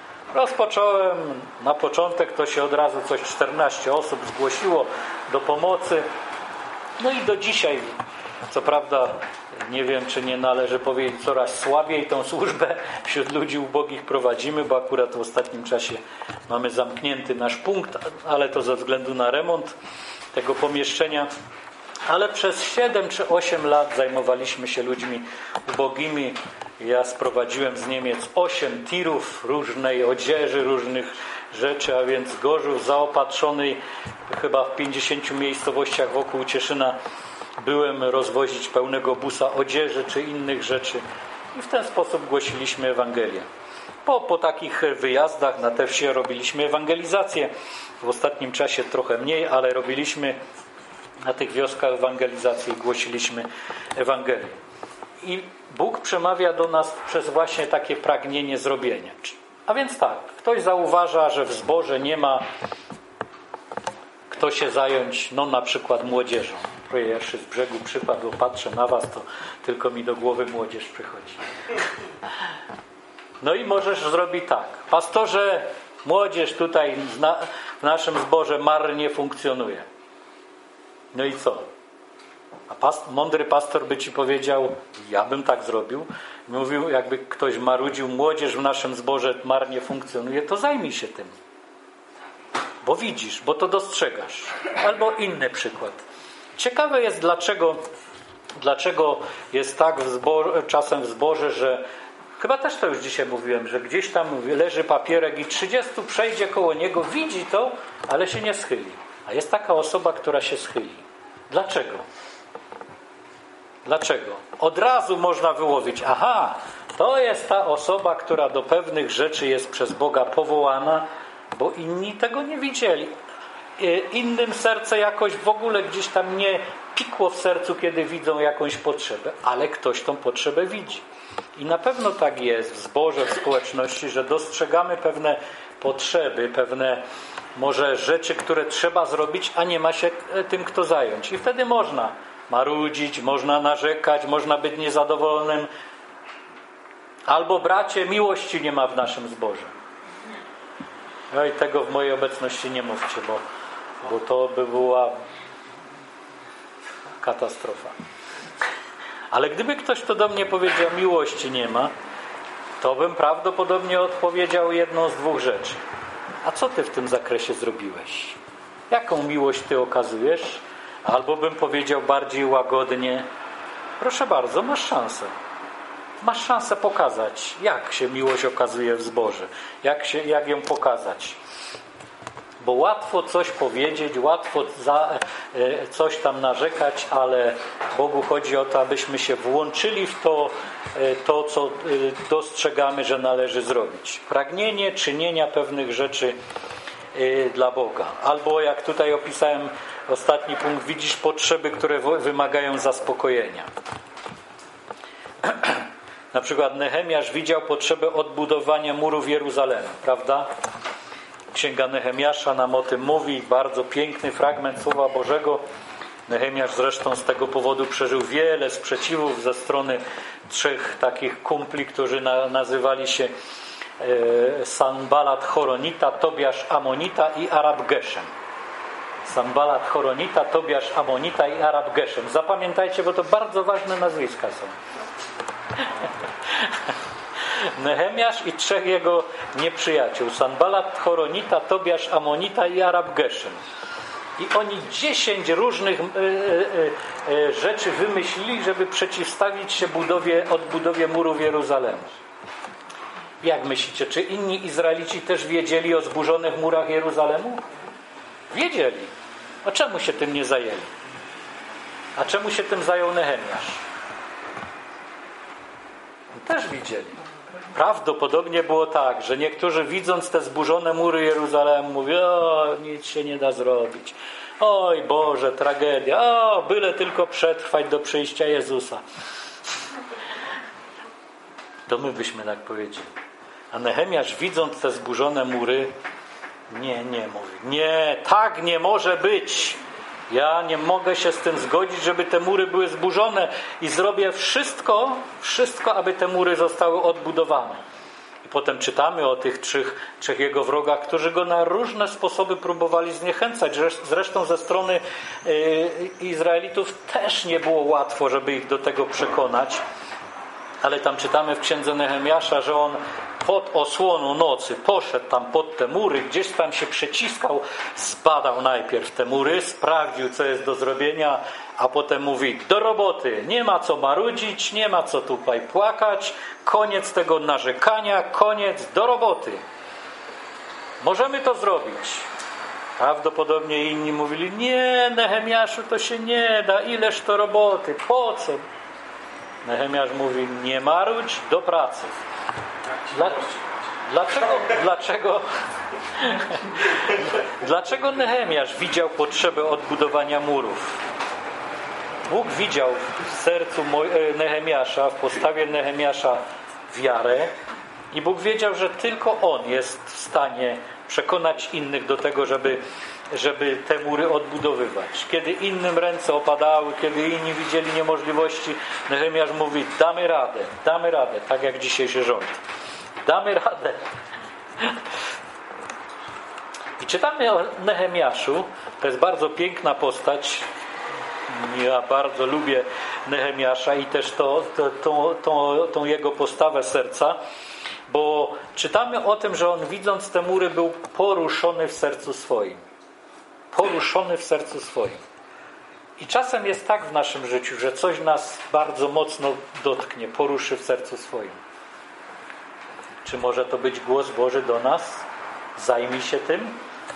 Na początek to się od razu coś 14 osób zgłosiło do pomocy. No i do dzisiaj, co prawda, nie wiem, czy nie należy powiedzieć, coraz słabiej tą służbę wśród ludzi ubogich prowadzimy, bo akurat w ostatnim czasie mamy zamknięty nasz punkt, ale to ze względu na remont tego pomieszczenia. Ale przez 7 czy 8 lat zajmowaliśmy się ludźmi ubogimi. Ja sprowadziłem z Niemiec 8 tirów różnej odzieży, różnych rzeczy, a więc Gorzów zaopatrzonej chyba w 50 miejscowościach wokół Cieszyna byłem rozwozić pełnego busa odzieży czy innych rzeczy i w ten sposób głosiliśmy Ewangelię. Po takich wyjazdach na te wsie robiliśmy ewangelizację. W ostatnim czasie trochę mniej, ale robiliśmy na tych wioskach ewangelizację i głosiliśmy Ewangelię. I Bóg przemawia do nas przez właśnie takie pragnienie zrobienia. A więc tak, ktoś zauważa, że w zborze nie ma kto się zająć, no na przykład młodzieżą. Pierwszy z brzegu przypadł, patrzę na was, to tylko mi do głowy młodzież przychodzi. No i możesz zrobić tak. Pastorze, młodzież tutaj w naszym zborze marnie funkcjonuje. No i co? A mądry pastor by ci powiedział, ja bym tak zrobił. Mówił, jakby ktoś marudził, młodzież w naszym zborze marnie funkcjonuje, to zajmij się tym. Bo widzisz, bo to dostrzegasz. Albo inny przykład. Ciekawe jest, dlaczego jest tak czasem w zborze, że chyba też to już dzisiaj mówiłem, że gdzieś tam leży papierek i 30 przejdzie koło niego, widzi to, ale się nie schyli. A jest taka osoba, która się schyli. Dlaczego? Dlaczego? Od razu można wyłowić, aha, to jest ta osoba, która do pewnych rzeczy jest przez Boga powołana, bo inni tego nie widzieli. Innym serce jakoś w ogóle gdzieś tam nie pikło w sercu, kiedy widzą jakąś potrzebę, ale ktoś tą potrzebę widzi. I na pewno tak jest w zborze, w społeczności, że dostrzegamy pewne potrzeby, pewne może rzeczy, które trzeba zrobić, a nie ma się tym kto zająć. I wtedy można marudzić, można narzekać, można być niezadowolonym. Albo bracie, miłości nie ma w naszym zborze. No i tego w mojej obecności nie mówcie, bo to by była katastrofa. Ale gdyby ktoś to do mnie powiedział, miłości nie ma, to bym prawdopodobnie odpowiedział jedną z dwóch rzeczy. A co ty w tym zakresie zrobiłeś? Jaką miłość ty okazujesz? Albo bym powiedział bardziej łagodnie, proszę bardzo, masz szansę. Masz szansę pokazać, jak się miłość okazuje w zborze. Jak ją pokazać. Bo łatwo coś powiedzieć, łatwo coś tam narzekać, ale Bogu chodzi o to, abyśmy się włączyli w to, co dostrzegamy, że należy zrobić. Pragnienie czynienia pewnych rzeczy dla Boga. Albo jak tutaj opisałem ostatni punkt, widzisz potrzeby, które wymagają zaspokojenia. Na przykład Nehemiasz widział potrzebę odbudowania murów Jeruzalemu, prawda? Księga Nehemiasza nam o tym mówi, bardzo piękny fragment Słowa Bożego. Nehemiasz zresztą z tego powodu przeżył wiele sprzeciwów ze strony 3 takich kumpli, którzy nazywali się Sanbalat Horonita, Tobiasz Amonita i Arab Geshem. Sanbalat Horonita, Tobiasz Amonita i Arab Geshem. Zapamiętajcie, bo to bardzo ważne nazwiska są. Nehemiasz i 3 jego nieprzyjaciół. Sanbalat Horonita, Tobiasz Amonita i Arab Geshem. I oni 10 różnych rzeczy wymyślili, żeby przeciwstawić się odbudowie murów Jeruzalemu. Jak myślicie, czy inni Izraelici też wiedzieli o zburzonych murach Jeruzalemu? Wiedzieli. A czemu się tym nie zajęli? A czemu się tym zajął Nehemiasz? Też widzieli. Prawdopodobnie było tak, że niektórzy widząc te zburzone mury Jeruzalemu mówią, o, nic się nie da zrobić. Oj Boże, tragedia. O, byle tylko przetrwać do przyjścia Jezusa. To my byśmy tak powiedzieli. A Nehemiasz, widząc te zburzone mury, nie, mówi. Nie, tak nie może być. Ja nie mogę się z tym zgodzić, żeby te mury były zburzone i zrobię wszystko, aby te mury zostały odbudowane. I potem czytamy o tych trzech jego wrogach, którzy go na różne sposoby próbowali zniechęcać. Zresztą ze strony Izraelitów też nie było łatwo, żeby ich do tego przekonać. Ale tam czytamy w księdze Nehemiasza, że on pod osłoną nocy poszedł tam pod te mury, gdzieś tam się przeciskał, zbadał najpierw te mury, sprawdził, co jest do zrobienia, a potem mówi: do roboty, nie ma co marudzić, nie ma co tutaj płakać, koniec tego narzekania, koniec, do roboty. Możemy to zrobić. Prawdopodobnie inni mówili: nie, Nehemiaszu, to się nie da, ileż to roboty, po co? Nehemiasz mówi: nie marudź, do pracy. Dlaczego Nehemiasz widział potrzebę odbudowania murów? Bóg widział w sercu Nehemiasza, w postawie Nehemiasza wiarę i Bóg wiedział, że tylko on jest w stanie przekonać innych do tego, żeby te mury odbudowywać. Kiedy innym ręce opadały, kiedy inni widzieli niemożliwości, Nehemiasz mówi: damy radę, tak jak dzisiejszy rząd. Damy radę. I czytamy o Nehemiaszu. To jest bardzo piękna postać. Ja bardzo lubię Nehemiasza i też tą jego postawę serca, bo czytamy o tym, że on, widząc te mury, był poruszony w sercu swoim. Poruszony w sercu swoim. I czasem jest tak w naszym życiu, że coś nas bardzo mocno dotknie, poruszy w sercu swoim. Czy może to być głos Boży do nas? Zajmij się tym.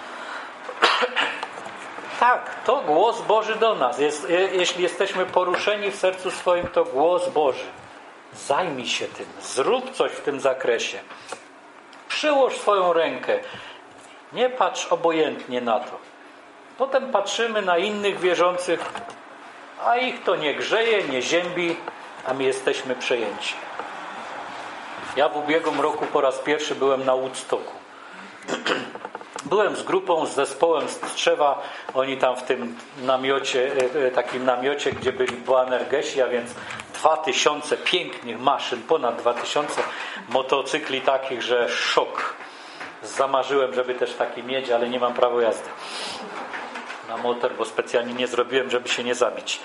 Tak, to głos Boży do nas. Jeśli jesteśmy poruszeni w sercu swoim, to głos Boży. Zajmij się tym. Zrób coś w tym zakresie. Przyłóż swoją rękę. Nie patrz obojętnie na to. Potem patrzymy na innych wierzących, a ich to nie grzeje, nie ziębi, a my jesteśmy przejęci. Ja w ubiegłym roku po raz pierwszy byłem na Woodstocku. Byłem z grupą, z zespołem z Tczewa. Oni tam w tym namiocie, takim namiocie, gdzie byli Boanergesi, a więc 2000 pięknych maszyn, ponad 2000 motocykli takich, że szok. Zamarzyłem, żeby też taki mieć, ale nie mam prawa jazdy na motor, bo specjalnie nie zrobiłem, żeby się nie zabić.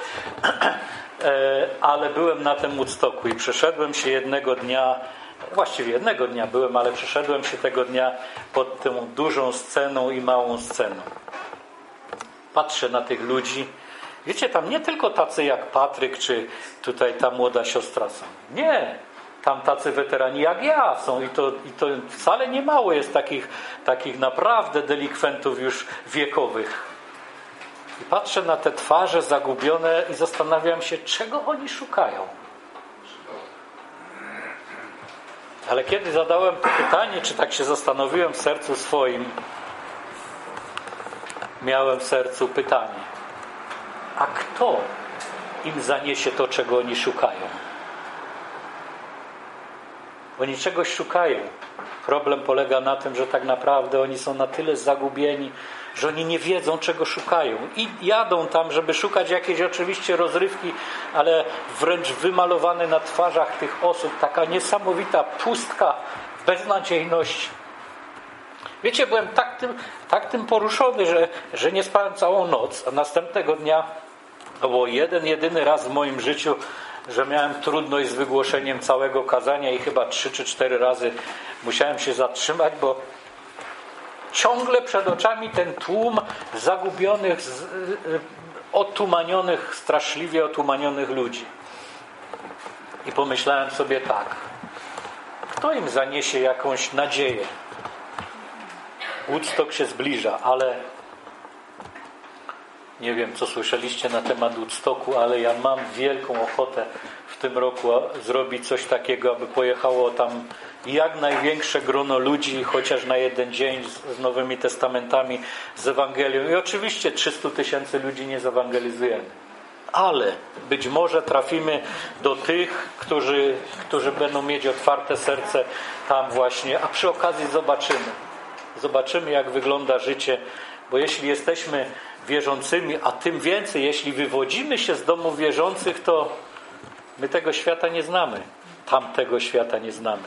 Ale byłem na tym Woodstocku i przeszedłem się jednego dnia byłem, ale przeszedłem się tego dnia pod tą dużą sceną i małą sceną. Patrzę na tych ludzi. Wiecie, tam nie tylko tacy jak Patryk, czy tutaj ta młoda siostra są. Nie, tam tacy weterani jak ja są i to wcale nie mało jest takich naprawdę delikwentów już wiekowych. I patrzę na te twarze zagubione i zastanawiam się, czego oni szukają. Ale kiedy zadałem to pytanie, czy tak się zastanowiłem w sercu swoim, miałem w sercu pytanie: a kto im zaniesie to, czego oni szukają? Oni czegoś szukają. Problem polega na tym, że tak naprawdę oni są na tyle zagubieni, że oni nie wiedzą, czego szukają. I jadą tam, żeby szukać jakiejś oczywiście rozrywki, ale wręcz wymalowane na twarzach tych osób taka niesamowita pustka, beznadziejność. Wiecie, byłem tak tym poruszony, że nie spałem całą noc, a następnego dnia to było jedyny raz w moim życiu, że miałem trudność z wygłoszeniem całego kazania i chyba 3 czy 4 razy musiałem się zatrzymać, bo ciągle przed oczami ten tłum zagubionych, otumanionych, straszliwie otumanionych ludzi. I pomyślałem sobie tak: kto im zaniesie jakąś nadzieję? Woodstock się zbliża, ale nie wiem, co słyszeliście na temat Woodstocku, ale ja mam wielką ochotę w tym roku zrobić coś takiego, aby pojechało tam jak największe grono ludzi, chociaż na jeden dzień z Nowymi Testamentami, z Ewangelią. I oczywiście 300 000 ludzi nie zewangelizujemy. ale być może trafimy do tych, którzy będą mieć otwarte serce tam właśnie, a przy okazji zobaczymy, jak wygląda życie, bo jeśli jesteśmy wierzącymi, a tym więcej, jeśli wywodzimy się z domu wierzących, to my tego świata nie znamy, tamtego świata nie znamy.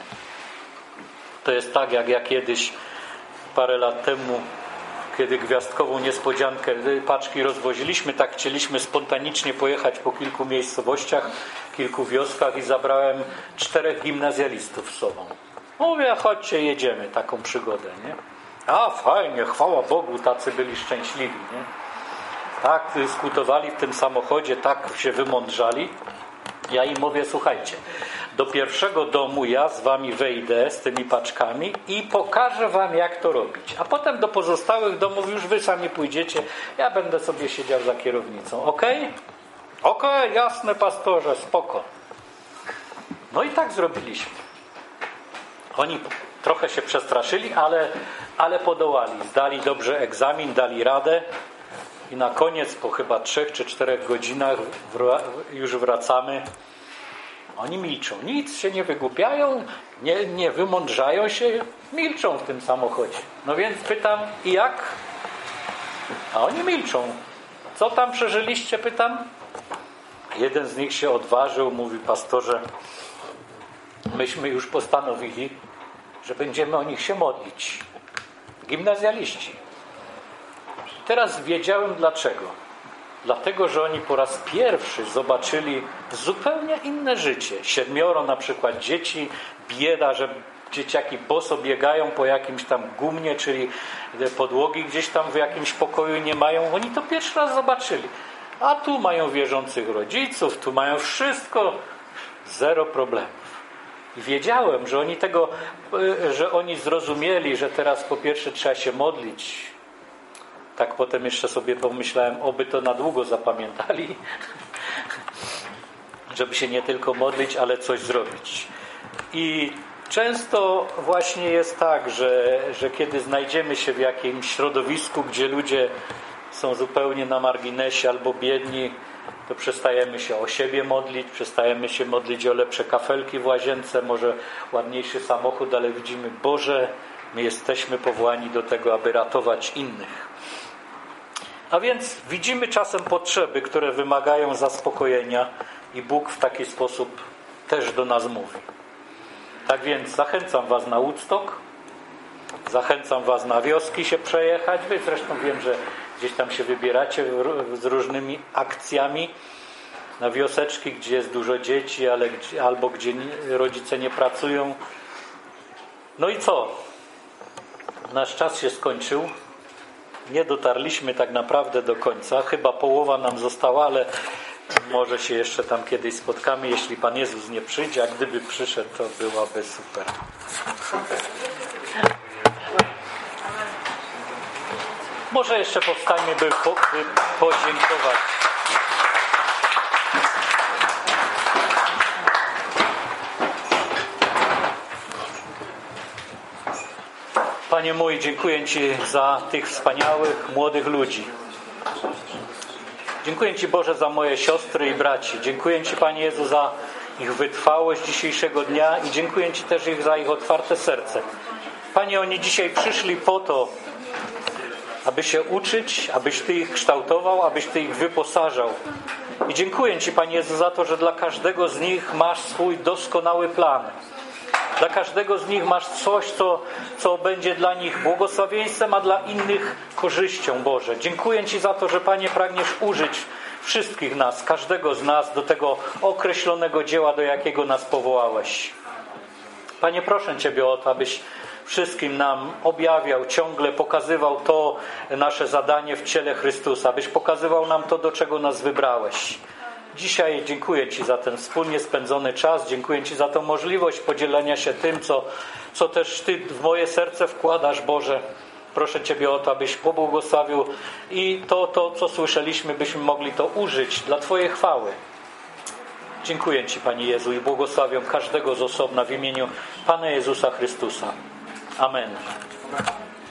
To jest tak, jak ja kiedyś, parę lat temu, kiedy gwiazdkową niespodziankę paczki rozwoziliśmy, tak chcieliśmy spontanicznie pojechać po kilku miejscowościach, kilku wioskach i zabrałem 4 gimnazjalistów z sobą. Mówię, chodźcie, jedziemy, taką przygodę, nie? A fajnie, chwała Bogu, tacy byli szczęśliwi, nie? Tak dyskutowali w tym samochodzie, tak się wymądrzali. Ja im mówię, słuchajcie, do pierwszego domu ja z wami wejdę z tymi paczkami i pokażę wam, jak to robić. A potem do pozostałych domów już wy sami pójdziecie. Ja będę sobie siedział za kierownicą. Okej? Okej, jasne, pastorze, spoko. No i tak zrobiliśmy. Oni trochę się przestraszyli, ale podołali. Zdali dobrze egzamin, dali radę. I na koniec, po chyba 3 czy 4 godzinach już wracamy. Oni milczą. Nic się nie wygłupiają, nie wymądrzają się, milczą w tym samochodzie. No więc pytam, i jak? A oni milczą. Co tam przeżyliście, pytam? Jeden z nich się odważył, mówi, pastorze, myśmy już postanowili, że będziemy o nich się modlić. Gimnazjaliści. Teraz wiedziałem dlaczego. Dlatego, że oni po raz pierwszy zobaczyli zupełnie inne życie. 7 na przykład dzieci, bieda, że dzieciaki boso biegają po jakimś tam gumnie, czyli podłogi gdzieś tam w jakimś pokoju nie mają. Oni to pierwszy raz zobaczyli. A tu mają wierzących rodziców, tu mają wszystko, 0 problemów. I wiedziałem, że oni zrozumieli, że teraz po pierwsze trzeba się modlić. Tak potem jeszcze sobie pomyślałem, oby to na długo zapamiętali, żeby się nie tylko modlić, ale coś zrobić. I często właśnie jest tak, że kiedy znajdziemy się w jakimś środowisku, gdzie ludzie są zupełnie na marginesie albo biedni, to przestajemy się o siebie modlić, przestajemy się modlić o lepsze kafelki w łazience, może ładniejszy samochód, ale widzimy, Boże, my jesteśmy powołani do tego, aby ratować innych. A więc widzimy czasem potrzeby, które wymagają zaspokojenia i Bóg w taki sposób też do nas mówi. Tak więc zachęcam was na Woodstock, zachęcam was na wioski się przejechać. Wy zresztą wiem, że gdzieś tam się wybieracie z różnymi akcjami na wioseczki, gdzie jest dużo dzieci, albo gdzie rodzice nie pracują. No i co? Nasz czas się skończył. Nie dotarliśmy tak naprawdę do końca. Chyba połowa nam została, ale może się jeszcze tam kiedyś spotkamy, jeśli Pan Jezus nie przyjdzie, a gdyby przyszedł, to byłaby super. Może jeszcze powstańmy, by podziękować. Panie mój, dziękuję Ci za tych wspaniałych, młodych ludzi. Dziękuję Ci, Boże, za moje siostry i braci. Dziękuję Ci, Panie Jezu, za ich wytrwałość dzisiejszego dnia i dziękuję Ci też za ich otwarte serce. Panie, oni dzisiaj przyszli po to, aby się uczyć, abyś Ty ich kształtował, abyś Ty ich wyposażał. I dziękuję Ci, Panie Jezu, za to, że dla każdego z nich masz swój doskonały plan. Dla każdego z nich masz coś, co będzie dla nich błogosławieństwem, a dla innych korzyścią, Boże. Dziękuję Ci za to, że, Panie, pragniesz użyć wszystkich nas, każdego z nas do tego określonego dzieła, do jakiego nas powołałeś. Panie, proszę Ciebie o to, abyś wszystkim nam objawiał, ciągle pokazywał to nasze zadanie w ciele Chrystusa, abyś pokazywał nam to, do czego nas wybrałeś. Dzisiaj dziękuję Ci za ten wspólnie spędzony czas, dziękuję Ci za tę możliwość podzielenia się tym, co też Ty w moje serce wkładasz, Boże. Proszę Ciebie o to, abyś pobłogosławił i to, co słyszeliśmy, byśmy mogli to użyć dla Twojej chwały. Dziękuję Ci, Panie Jezu, i błogosławiam każdego z osobna w imieniu Pana Jezusa Chrystusa. Amen.